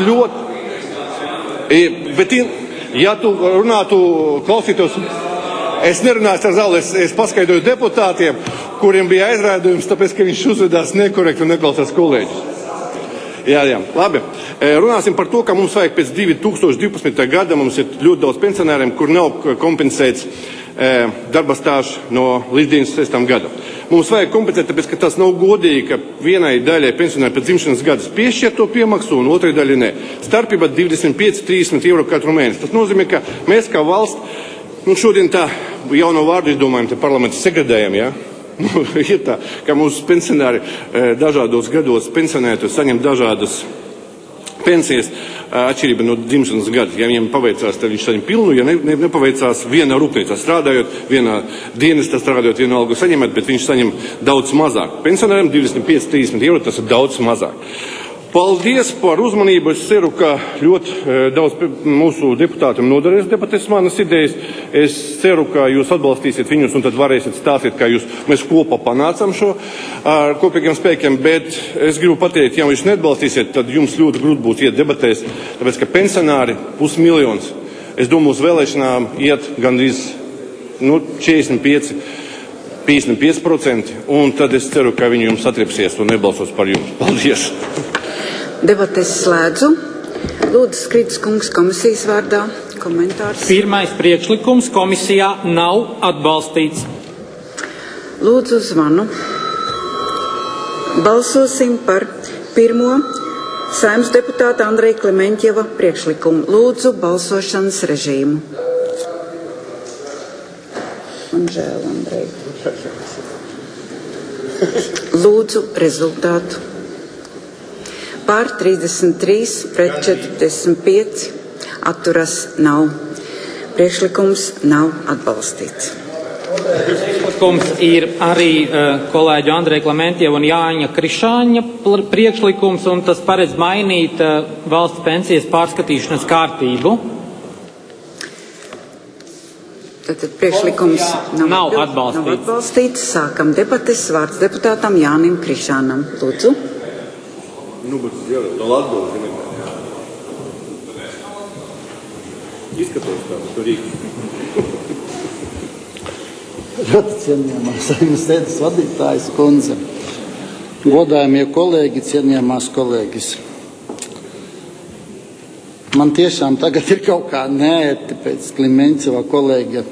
ļoti... Bet, ja tu runātu, klausītos... Es nerunāju ar zāli, es, es paskaidroju deputātiem, kuriem bija aizrādījums, tāpēc, ka viņš uzvedās nekorekti un neklausās kolēģus. Jā, jā, labi. Runāsim par to, ka mums vajag pēc divi tūkstoši divpadsmitā gada, mums ir ļoti daudz pensionāriem, kur nav kompensēts darba stāžs no līdz deviņdesmit sestajam gadam. Mums vajag kompensēt, tāpēc, ka tas nav godīgi, ka vienai daļai pensionāri pēc dzimšanas gadas piešķir to piemaksu un otrai daļai ne. Starpība divdesmit pieci, trīsdesmit eiro katru mēnesi. Tas nozīmē, ka mēs kā valsts, nu šodien tā jauno vārdu izdomājam, te parlamentu segredējam, jā? Nu, ir tā, ka mūsu pensionāri dažādos gados pensionētos saņem dažādas pensijas atšķirība no dzimšanas gada. Ja viņiem paveicās, tad viņš saņem pilnu, ja ne, ne, nepaveicās vienā rūpnīcā strādājot, vienā dienestā strādājot, vienu algu saņemat, bet viņš saņem daudz mazāk. Pensionāriem divdesmit pieci, trīsdesmit eiro, tas ir daudz mazāk. Paldies par uzmanību. Es ceru, ka ļoti daudz mūsu deputātiem noderēs debates manas idejas. Es ceru, ka jūs atbalstīsiet viņus un tad varēsiet stāstīt, kā jūs, mēs kopā panācam šo ar kopīgiem spēkiem. Bet es gribu pateikt, ja jūs neatbalstīsiet, tad jums ļoti grūti būs iet debatēs, tāpēc, ka pensionāri pusmiljons. Es domāju, uz vēlēšanām iet gandrīz nu, četrdesmit pieci, piecdesmit pieci procenti, un tad es ceru, ka viņi jums atriepsies un nebalsos par jums. Paldies! Debates slēdzu. Lūdzu, Skrits kungs komisijas vārdā komentārs. Pirmais priekšlikums komisijā nav atbalstīts. Lūdzu zvanu. Balsosim par pirmo Saeimas deputāta Andreja Klementjeva priekšlikumu. Lūdzu balsošanas režīmu. Man žēl, Andreja. Lūdzu rezultātu. Pār trīsdesmit trīs, pret četrdesmit pieci, atturas nav. Priekšlikums nav atbalstīts. Priekšlikums ir arī uh, kolēģu Andreja Klementjeva un Jāņa Krišāņa priekšlikums, un tas paredz mainīt uh, valsts pensijas pārskatīšanas kārtību. Tātad priekšlikums nav, nav atbalstīts. Nav atbalstīts. Sākam debates. Vārds deputātam Jānim Krišānam. Lūdzu. Nu, bet jā, no Latgales, zini. Izskatos tā, tu Rīgas. Ļoti cienījamā Saeimas sēdes vadītājas kundze, godājamie kolēģi, cienījamās kolēģis. Man tiešām tagad ir kaut kā neērti pēc Klementjeva kolēģa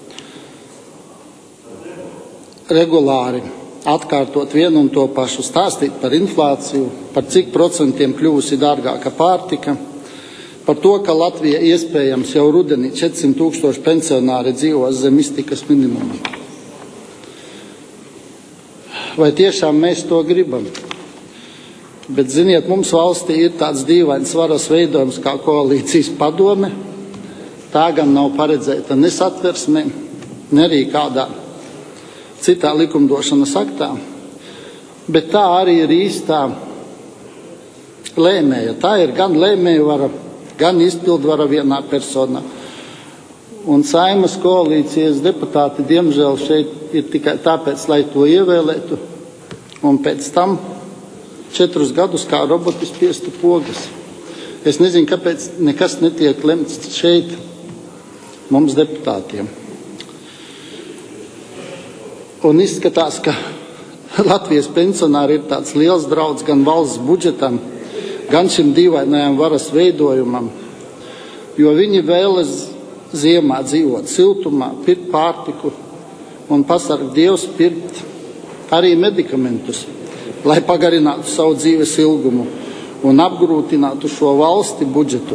regulāri atkārtot vienu un to pašu, stāstīt par inflāciju, par cik procentiem kļuvusi dārgāka pārtika, par to, ka Latvija iespējams jau rudenī četrsimt tūkstoši pensionāri dzīvos zem iztikas minimuma. Vai tiešām mēs to gribam? Bet, ziniet, mums valstī ir tāds dīvains varas veidojums kā koalīcijas padome. Tā gan nav paredzēta ne satversmē, ne arī kādā citā likumdošanas aktā, bet tā arī ir īstā lēmēja. Tā ir gan lēmēja vara, gan izpildvara vienā personā. Un Saeimas koalīcijas deputāti, diemžēl, šeit ir tikai tāpēc, lai to ievēlētu, un pēc tam četrus gadus kā roboti spiestu pogas. Es nezinu, kāpēc nekas netiek lemts šeit mums deputātiem. Un izskatās, ka Latvijas pensionāri ir tāds liels draudz gan valsts budžetam, gan šim dīvainajam varas veidojumam, jo viņi vēlas ziemā dzīvot siltumā, pirkt pārtiku un pasarg Dievs pirkt arī medikamentus, lai pagarinātu savu dzīves ilgumu un apgrūtinātu šo valsti budžetu.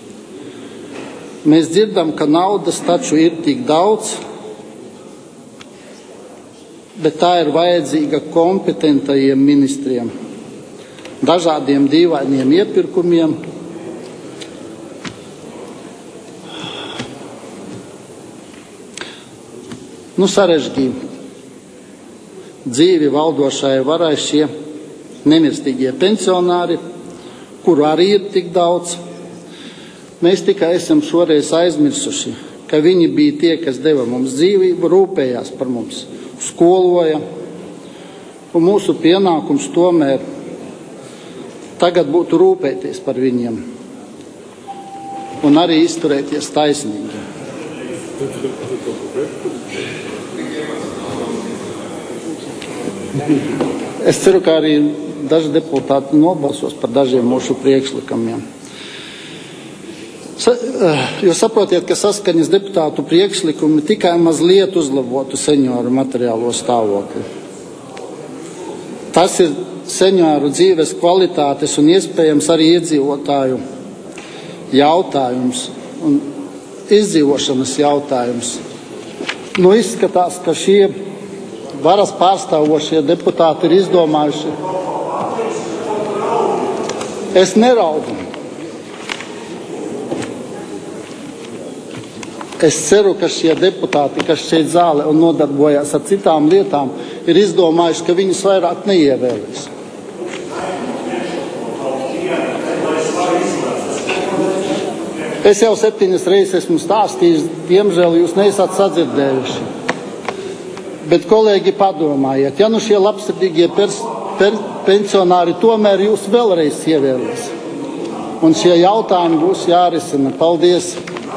Mēs dzirdam, ka naudas taču ir tik daudz, bet tā ir vajadzīga kompetentajiem ministriem, dažādiem dīvainiem iepirkumiem, nu sarežģīja dzīvi valdošajai varai šie nemirstīgie pensionāri, kuru arī ir tik daudz. Mēs tikai esam šoreiz aizmirsuši, ka viņi bija tie, kas deva mums dzīvību, rūpējās par mums, skoloja, un mūsu pienākums tomēr tagad būtu rūpēties par viņiem un arī izturēties taisnīgi. Es ceru, ka arī daži deputāti nobalsos par dažiem mūsu priekšlikumiem. Sa, jūs saprotiet, ka saskaņas deputātu priekšlikumi tikai mazliet uzlabotu senioru materiālo stāvokli. Tas ir senioru dzīves kvalitātes un iespējams arī iedzīvotāju jautājums un izdzīvošanas jautājums. Nu, izskatās, ka šie varas pārstāvošie deputāti ir izdomājuši. Es neraudu. Es ceru, ka šie deputāti, kas šeit zālē un nodarbojās ar citām lietām, ir izdomājuši, ka viņus vairāk neievēlēs. Es jau septiņas reizes esmu stāstījis, diemžēl jūs neesat sadzirdējuši. Bet, kolēģi, padomājiet, ja nu šie labsirdīgie pers, per, pensionāri tomēr jūs vēlreiz ievēlēs. Un šie jautājumi būs jārisina. Paldies!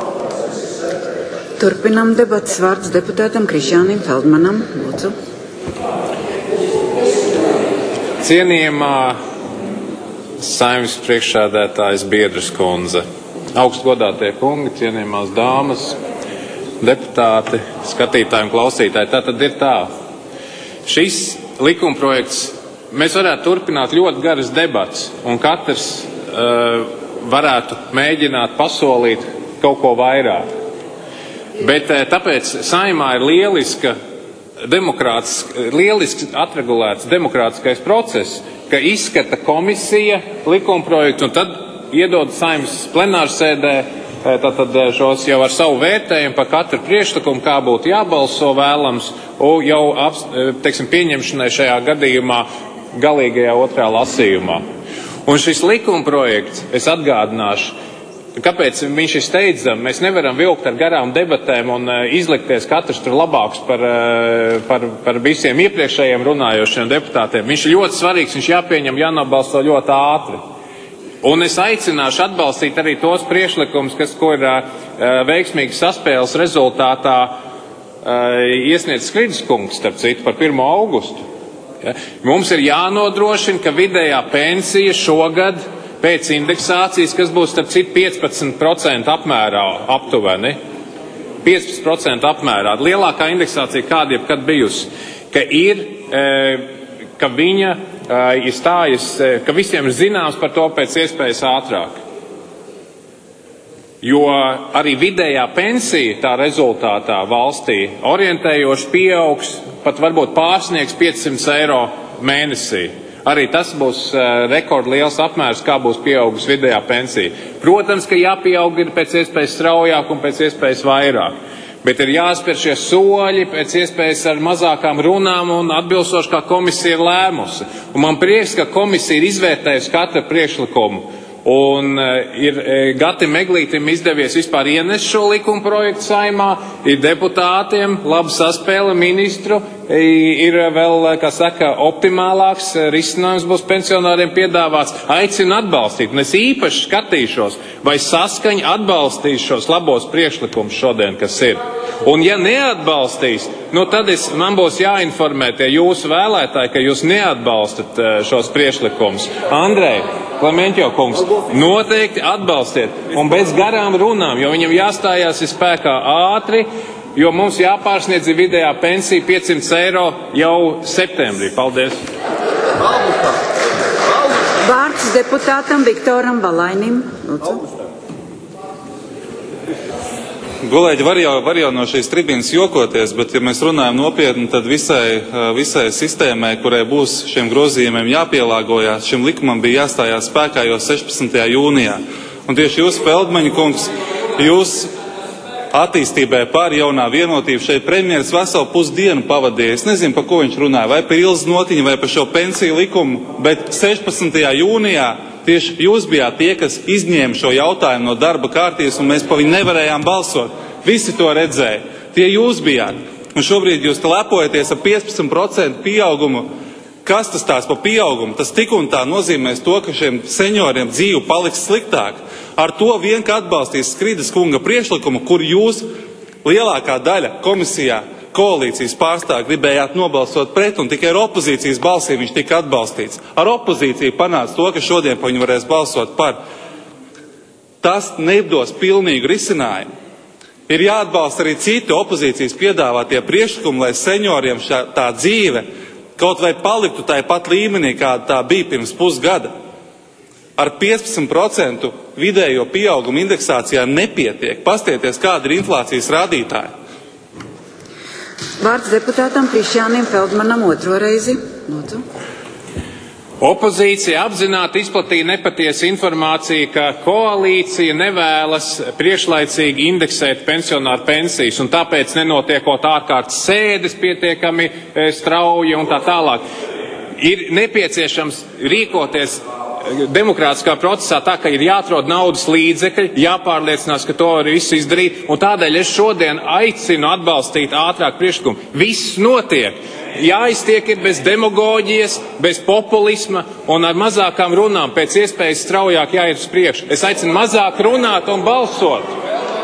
Turpinām debatas, vārds deputātam Krišjānim Feldmanam. Lūdzu. Cienījamā Saeimas priekšsēdētājas Biedras kundze, augstgodātie kungi, cienījamās dāmas, deputāti, skatītāji un klausītāji. Tā tad ir tā. Šis likumprojekts, mēs varētu turpināt ļoti garas debats, un katrs uh, varētu mēģināt pasolīt kaut ko vairāk. Bet uh, tāpēc Saeimā ir lieliska, lieliski atregulēts demokrātiskais process, ka izskata komisija likumprojektu un tad iedod Saeimas plenārsēdē tātad šos jau ar savu vērtējumu par katru priekšlikumu, kā būtu jābalso vēlams, un jau teiksim, pieņemšanai šajā gadījumā galīgajā otrā lasījumā. Un šis likumprojekts, es atgādināšu, kāpēc viņš ir steidzams, mēs nevaram vilkt ar garām debatēm un izlikties katrs tur labāks par, par, par visiem iepriekšējiem runājošiem deputātiem. Viņš ir ļoti svarīgs, viņš jāpieņem, jānobalso ļoti ātri. Un es aicināšu atbalstīt arī tos priekšlikumus, kas, ko ir uh, veiksmīgi saspēles rezultātā uh, iesniedz Skridas kungs, starp citu, par pirmo augustu. Ja? Mums ir jānodrošina, ka vidējā pensija šogad pēc indeksācijas, kas būs, starp citu, piecpadsmit procenti apmērā aptuveni, piecpadsmit procenti apmērā, lielākā indeksācija kāda jebkad bijusi, ka ir, uh, ka viņa ir stājas, ka visiem ir zināms par to pēc iespējas ātrāk. Jo arī vidējā pensija tā rezultātā valstī orientējoši pieaugs, pat varbūt pārsniegs piecsimt eiro mēnesī. Arī tas būs rekordliels apmērs, kā būs pieaugus vidējā pensija. Protams, ka jāpieaug ir pēc iespējas straujāk un pēc iespējas vairāk. Bet ir jāspēr šie soļi pēc iespējas ar mazākām runām un atbilstoši, kā komisija ir lēmusi. Un man prieks, ka komisija ir izvērtējusi katru priekšlikumu. Un uh, ir uh, Gatim Eglītim izdevies vispār ienest šo likuma projektu Saeimā, ir deputātiem, laba saspēle ministru, ir vēl, kā saka, optimālāks risinājums būs pensionāriem piedāvāts. Aicinu atbalstīt, un es īpaši skatīšos, vai saskaņa atbalstīs šos labos priekšlikumus šodien, kas ir. Un ja neatbalstīs, nu tad es, man būs jāinformē tie jūsu vēlētāji, ka jūs neatbalstat šos priekšlikumus. Andrej, Klementjo kungs, noteikti atbalstiet, un bez garām runām, jo viņam jāstājās ir spēkā ātri, jo mums jāpārsniedz vidējā pensija piecsimt eiro jau septembrī. Paldies! Vārds deputātam Viktoram Balainim. Lūdzu. Kolēģi, var jau, var jau no šīs tribīnas jokoties, bet ja mēs runājam nopietni, tad visai, visai sistēmai, kurai būs šiem grozījumiem jāpielāgojās, šim likumam bija jāstājās spēkā jau sešpadsmitajā jūnijā. Un tieši jūs, Feldmaņa kungs, jūs attīstībai pār jaunā vienotība šeit premjeras veselu pusdienu pavadīja. Es nezinu, par ko viņš runāja, vai par Ilzas Notiņu, vai par šo pensiju likumu, bet sešpadsmitajā jūnijā tieši jūs bijāt tie, kas izņēma šo jautājumu no darba kārtības, un mēs pa viņu nevarējām balsot. Visi to redzēja. Tie jūs bijāt. Un šobrīd jūs lepojaties ar piecpadsmit procentu pieaugumu. Kas tas tās pa pieaugumu? Tas tik un tā nozīmēs to, ka šiem senioriem dzīve paliks sliktāk. Ar to vien, ka atbalstīs Skridas kunga priekšlikumu, kur jūs lielākā daļa komisijā koalīcijas pārstāvji gribējāt nobalsot pret, un tikai ar opozīcijas balsīm viņš tika atbalstīts. Ar opozīciju panāca to, ka šodien pa viņu varēs balsot par. Tas nedos pilnīgu risinājumu. Ir jāatbalsta arī citi opozīcijas piedāvātie priekšlikumi, lai senioriem šā, tā dzīve kaut vai paliktu tai pat līmenī, kāda tā bija pirms pusgada. Ar piecpadsmit procentu vidējo pieaugumu indeksācijā nepietiek. Pastieties, kāda ir inflācijas rādītāja. Vārds deputātam Krišjānim Feldmanam otro reizi. Lūdzu. Opozīcija apzināti izplatīja nepatiesu informāciju, ka koalīcija nevēlas priekšlaicīgi indeksēt pensionāru pensijas, un tāpēc nenotiekot ārkārtas sēdes pietiekami strauji un tā tālāk. Ir nepieciešams rīkoties demokrātiskā procesā tā, ka ir jāatrod naudas līdzekļi, jāpārliecinās, ka to var visu izdarīt, un tādēļ es šodien aicinu atbalstīt ātrāk priekšlikumu. Viss notiek. Jāiztiek ir bez demagoģijas, bez populisma un ar mazākām runām, pēc iespējas straujāk jāiet uz priekšu. Es aicinu mazāk runāt un balsot.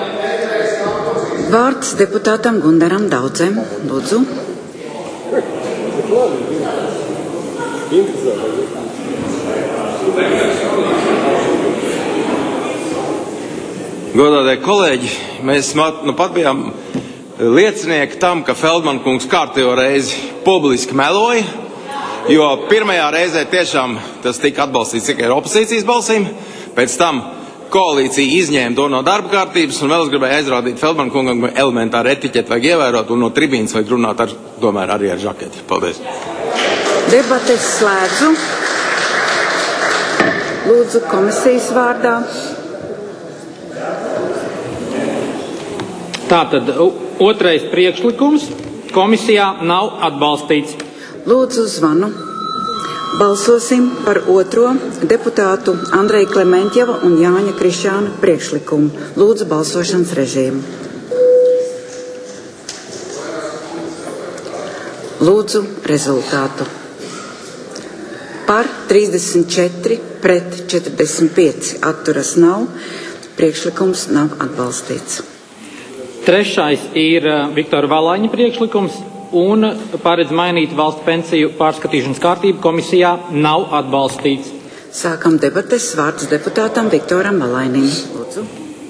Vārds deputātam Gundaram Daudzem. Lūdzu. Godātie kolēģi, mēs nu pat bijām liecinieki tam, ka Feldman kungs kārtējo reizi publiski meloja, jo pirmajā reizē tiešām tas tika atbalstīts tikai ar opozīcijas balsīm, pēc tam koalīcija izņēma to no darba kārtības, un vēl es gribēju aizrādīt Feldman kungam, ka elementāru etiķeti vajag ievērot, un no tribīnas vajag runāt ar, tomēr arī ar žaketi. Paldies. Debates slēdzu. Lūdzu komisijas vārdā. Tātad otrais priekšlikums komisijā nav atbalstīts. Lūdzu zvanu. Balsosim par otro deputātu Andreja Klementjeva un Jāņa Krišāna priekšlikumu. Lūdzu balsošanas režīmu. Lūdzu rezultātu. Par trīsdesmit četri, pret četrdesmit pieci atturas nav. Priekšlikums nav atbalstīts. Trešais ir Viktora Valaņa priekšlikums un paredz mainīt valsts pensiju pārskatīšanas kārtību. Komisijā nav atbalstīts. Sākam debates. Vārds deputātam Viktoram Valainim. Lūdzu.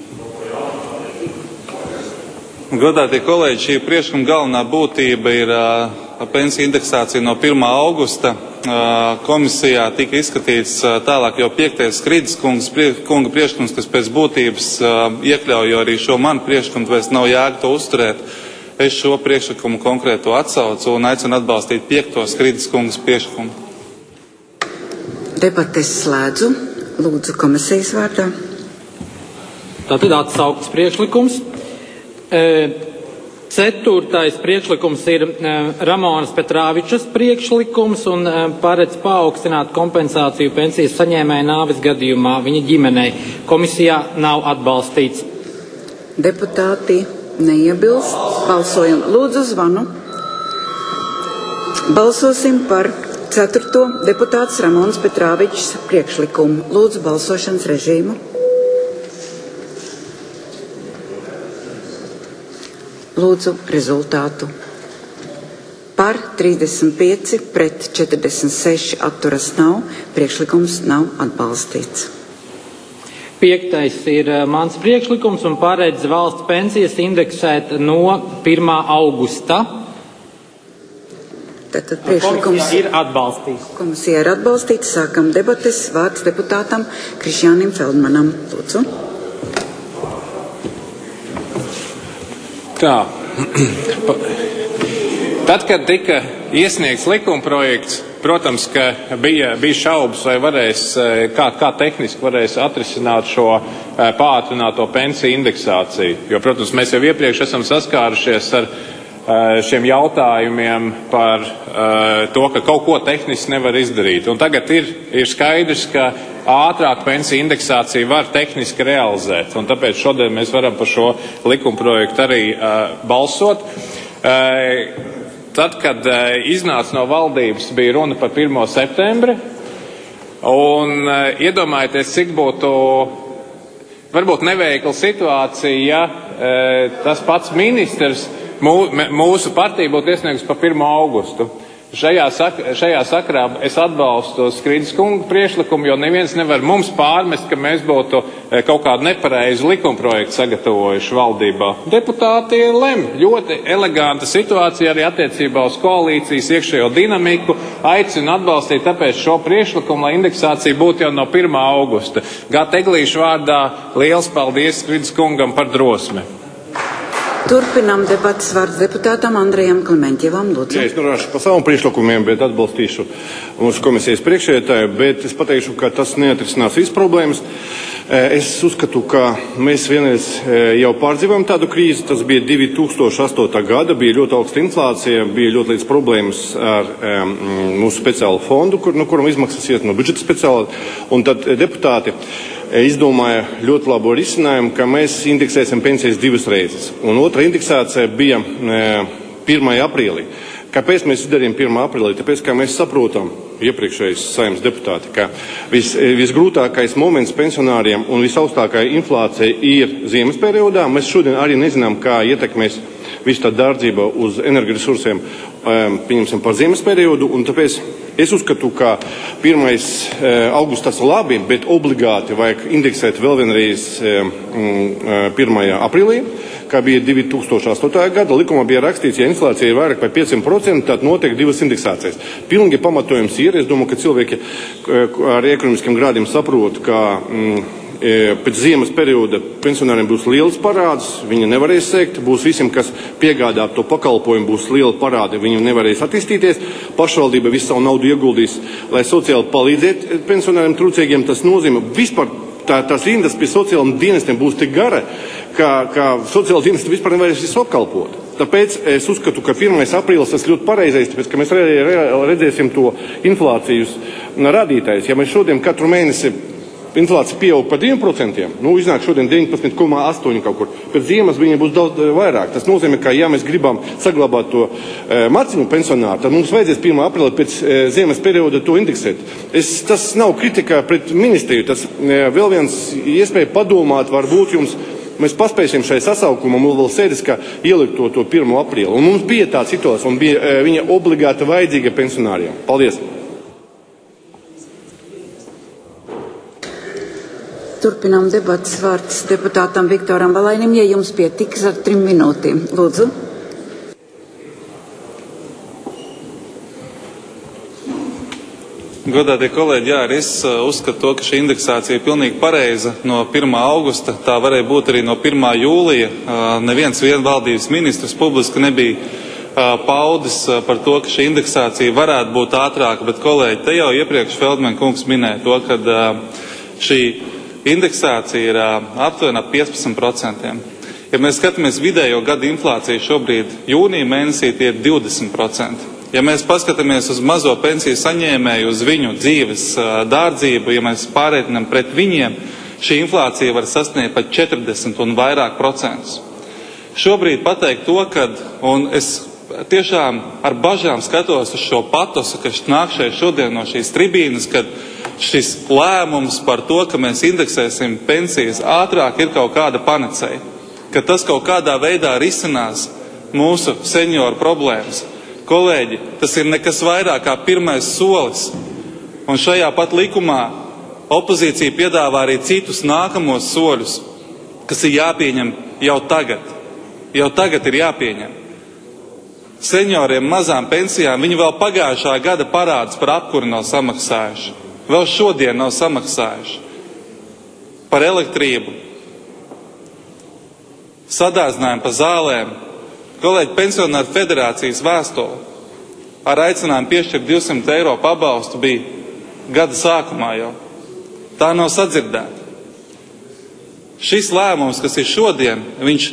Godātie kolēģi, šī priekšlikuma galvenā būtība ir uh, pensiju indeksācija no pirmā augusta. Uh, komisijā tika izskatīts uh, tālāk jau piektais Skridas kungas, prie, kunga priekšlikums, kas pēc būtības uh, iekļauj arī šo manu priekšlikumu, tāpēc nav jēga to uzturēt. Es šo priekšlikumu konkrēto atsaucu un aicinu atbalstīt piekto Skridas kungas priekšlikumu. Debates slēdzu. Lūdzu komisijas vārdā. Tātad atsaukts priekšlikums. E, ceturtais priekšlikums ir e, Ramonas Petrāvičas priekšlikums un e, paredz paaugstināt kompensāciju pensijas saņēmēja nāves gadījumā viņa ģimenei. Komisijā nav atbalstīts. Deputāti neiebilst. Balsojam. Lūdzu zvanu. Balsosim par ceturto deputāts Ramonas Petrāvičas priekšlikumu. Lūdzu balsošanas režīmu. Lūdzu rezultātu. Par trīsdesmit pieci, pret četrdesmit seši atturas nav. Priekšlikums nav atbalstīts. Piektais ir mans priekšlikums un paredz valsts pensijas indeksēt no pirmā augusta. Tātad priekšlikums komisija ir atbalstīts. Komisija ir atbalstīts. Sākam debates. Vārds deputātam Krišjānim Feldmanam. Lūdzu. Tā. Tad, kad tika iesniegts likumprojekts, protams, ka bija, bija šaubas, vai varēs, kā, kā tehniski varēs atrisināt šo pātrināto pensiju indeksāciju. Jo, protams, mēs jau iepriekš esam saskārušies ar šiem jautājumiem par to, ka kaut ko tehniski nevar izdarīt. Un tagad ir, ir skaidrs, ka ātrāk pensiju indeksāciju var tehniski realizēt. Un tāpēc šodien mēs varam par šo likumprojektu arī uh, balsot. Uh, tad, kad uh, iznāca no valdības, bija runa par pirmo septembri. Un uh, iedomājieties, cik būtu varbūt neveikla situācija, ja uh, tas pats ministrs mūsu partija būtu iesniegusi par pirmo augustu. Šajā, sak šajā sakrā es atbalstu Skridas kunga priekšlikumu, jo neviens nevar mums pārmest, ka mēs būtu kaut kādu nepareizu likumprojektu sagatavojuši valdībā. Deputāti lem. Ļoti eleganta situācija arī attiecībā uz koalīcijas iekšējo dinamiku. Aicinu atbalstīt tāpēc šo priekšlikumu, lai indeksācija būtu jau no pirmā augusta. Gāt Eglīšu vārdā liels paldies Skridas kungam par drosmi. Turpinām debatas, vārds deputātam Andrejam Klimentjevam. Lūdzu. Ja, es nerunāšu par saviem priekšlikumiem, bet atbalstīšu mūsu komisijas priekšsēdētāju, bet es pateikšu, ka tas neatrisinās visas problēmas. Es uzskatu, ka mēs vienreiz jau pārdzīvojam tādu krīzi. Tas bija divi tūkstoši astotā gada, bija ļoti augsta inflācija, bija ļoti liels problēmas ar um, mūsu speciālu fondu, kur, no kuram izmaksas iet no budžeta speciāla, un tad deputāti izdomāja ļoti labu risinājumu, ka mēs indeksēsim pensijas divas reizes. Un otra indeksācija bija pirmajā aprīlī. Kāpēc mēs izdarījām pirmā aprīlī? Tāpēc, kā mēs saprotam, iepriekšējais Saeimas deputāti, ka vis, visgrūtākais moments pensionāriem un visaugstākā inflācija ir ziemas periodā. Mēs šodien arī nezinām, kā ietekmēs visu tā dārdzība uz energoresursiem, pieņemsim par ziemas periodu, un tāpēc es uzskatu, ka pirmais augusts tas labi, bet obligāti vajag indeksēt vēl vienreiz pirmajā aprīlī, kā bija divi tūkstoši astotajā gada. Likumā bija rakstīts, ja inflācija ir vairāk par pieciem procentiem, tad notiek divas indeksācijas. Pilnīgi pamatojums ir. Es domāju, ka cilvēki ar ekonomiskiem grādiem saprot, ka mm, pēc ziemas perioda pensionāriem būs liels parāds, viņi nevarēs sekt, būs visiem, kas piegādā to pakalpojumu, būs liela parādi, viņi nevarēs attīstīties. Pašvaldība visu savu naudu ieguldīs, lai sociāli palīdzētu pensionāriem trūcīgiem. Tas nozīmē vispār tā, tās rindas pie sociālajiem dienestiem būs tik gara, ka, ka sociāla dienesti vispār nevarēs visu apkalpot. Tāpēc es uzskatu, ka pirmais aprīlis tas ļoti pareizais, tāpēc, ka mēs re, re, redzēsim to inflācijas radītājs. Ja mēs šodien katru mēnesi inflācija pieaug par diviem procentiem, nu, iznāk šodien deviņpadsmit komā astoņi kaut kur. Pēc ziemas viņa būs daudz vairāk. Tas nozīmē, ka, ja mēs gribam saglabāt to e, maciņu pensionāru, tad mums vajadzēs pirmā aprīlī pēc e, ziemas perioda to indeksēt. Es, tas nav kritika pret ministriju, tas e, vēl viens iespēja padomāt, varbūt jums mēs paspēsim šai sasaukumam, un vēl sēdis, ka ielikt to, to pirmo aprīli. Un mums bija tā situācija, un bija e, viņa obligāti vajadzīga pensionāriem. Paldies! Turpinām debatas, vārds deputātam Viktoram Valainim, ja jums pietiks ar trim minūtīm. Lūdzu. Godātie kolēģi, jā, es uzskatu to, ka šī indeksācija ir pilnīgi pareiza no pirmā augusta. Tā varēja būt arī no pirmā jūlija. Neviens vien valdības ministrs publiski nebija paudis par to, ka šī indeksācija varētu būt ātrāka, bet kolēģi, te jau iepriekš Feldman kungs minēja to, ka šī indeksācija ir aptuveni ap piecpadsmit procentiem. Ja mēs skatāmies vidējo gadu inflāciju šobrīd jūnija mēnesī, tie ir divdesmit procenti. Ja mēs paskatāmies uz mazo pensiju saņēmēju, uz viņu dzīves dārdzību, ja mēs pārreitinām pret viņiem, šī inflācija var sasniegt pat četrdesmit un vairāk procentus. Šobrīd pateikt to, kad, un es tiešām ar bažām skatos uz šo patosu, kas nāk šeit šodien no šīs tribīnas, kad šis lēmums par to, ka mēs indeksēsim pensijas ātrāk, ir kaut kāda panacēja, ka tas kaut kādā veidā risinās mūsu senioru problēmas. Kolēģi, tas ir nekas vairāk kā pirmais solis, un šajā pat likumā opozīcija piedāvā arī citus nākamos soļus, kas ir jāpieņem jau tagad. Jau tagad ir jāpieņem. Senioriem mazām pensijām viņi vēl pagājušā gada parādus par apkuri nav samaksājuši. Vēl šodien nav samaksājuši. Par elektrību, sadārzinājumu par zālēm. Kolēģi, pensionāru federācijas vēstule ar aicinājumu piešķirt divsimt eiro pabalstu bija gada sākumā jau. Tā nav sadzirdēta. Šis lēmums, kas ir šodien, viņš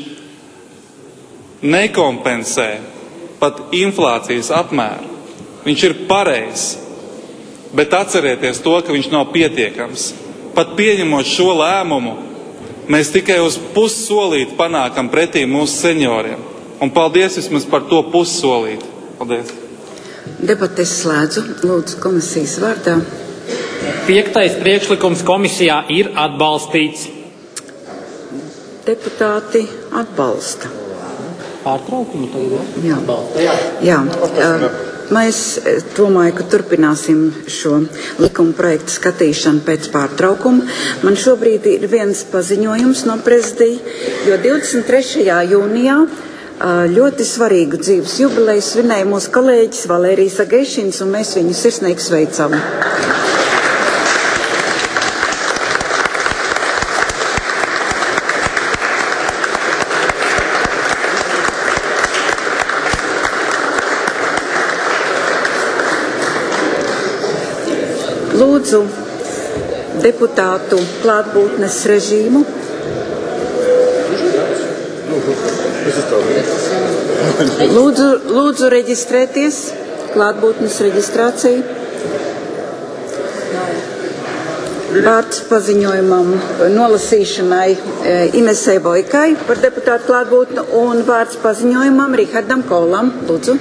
nekompensē pat inflācijas apmēru. Viņš ir pareizs. Bet atcerieties to, ka viņš nav pietiekams. Pat pieņemot šo lēmumu, mēs tikai uz pussolīti panākam pretī mūsu senioriem. Un paldies vismaz par to pussolīti. Paldies. Debates slēdzu. Lūdzu, komisijas vārdā. Piektais priekšlikums komisijā ir atbalstīts. Deputāti atbalsta. Pārtraukumu tagad? Jā. Jā. Jā. Mēs domāju, ka turpināsim šo likuma projektu skatīšanu pēc pārtraukuma. Man šobrīd ir viens paziņojums no prezidija, jo divdesmit trešajā jūnijā ļoti svarīgu dzīves jubileju svinēja mūsu kolēģis Valērijas Agešins, un mēs viņu sirsnīgi sveicam. Lūdzu deputātu klātbūtnes režīmu. Lūdzu, lūdzu reģistrēties, klātbūtnes reģistrācija. Vārds paziņojumam nolasīšanai Inesei Vojkai par deputātu klātbūtni un vārds paziņojumam Rihardam Kolam. Lūdzu.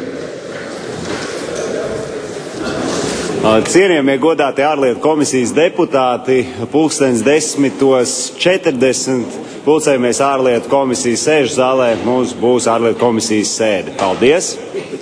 Cienījamie godātie ārlietu komisijas deputāti, pulkstens desmitos četrdesmit pulcējamies ārlietu komisijas sēžu zālē. Mums būs ārlietu komisijas sēde. Paldies!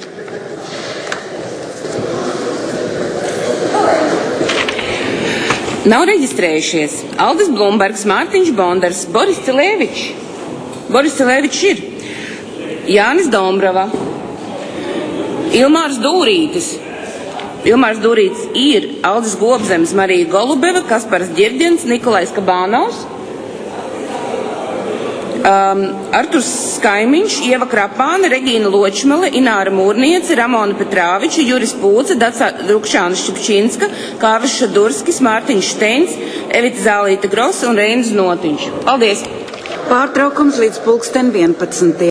Nav reģistrējušies Aldis Blumbergs, Mārtiņš Bondars, Boris Cilēvičs. Boris Cilēvičs ir Jānis Dombrava, Ilmārs Dūrītis. Ilmārs Dūrītis ir Aldis Gobzems, Marija Golubeva, Kaspars Ģirģens, Nikolais Kabānovs, um, Arturs Skaimiņš, Ieva Krapāne, Regīna Ločmele, Ināra Mūrniece, Ramona Petrāviča, Juris Pūce, Daca Drukšāna Šķipčinska, Kāvis Šadurskis, Mārtiņš Steins, Evita Zālīta Grosa un Reinis Notiņš. Paldies! Pārtraukums līdz pulksten vienpadsmitiem.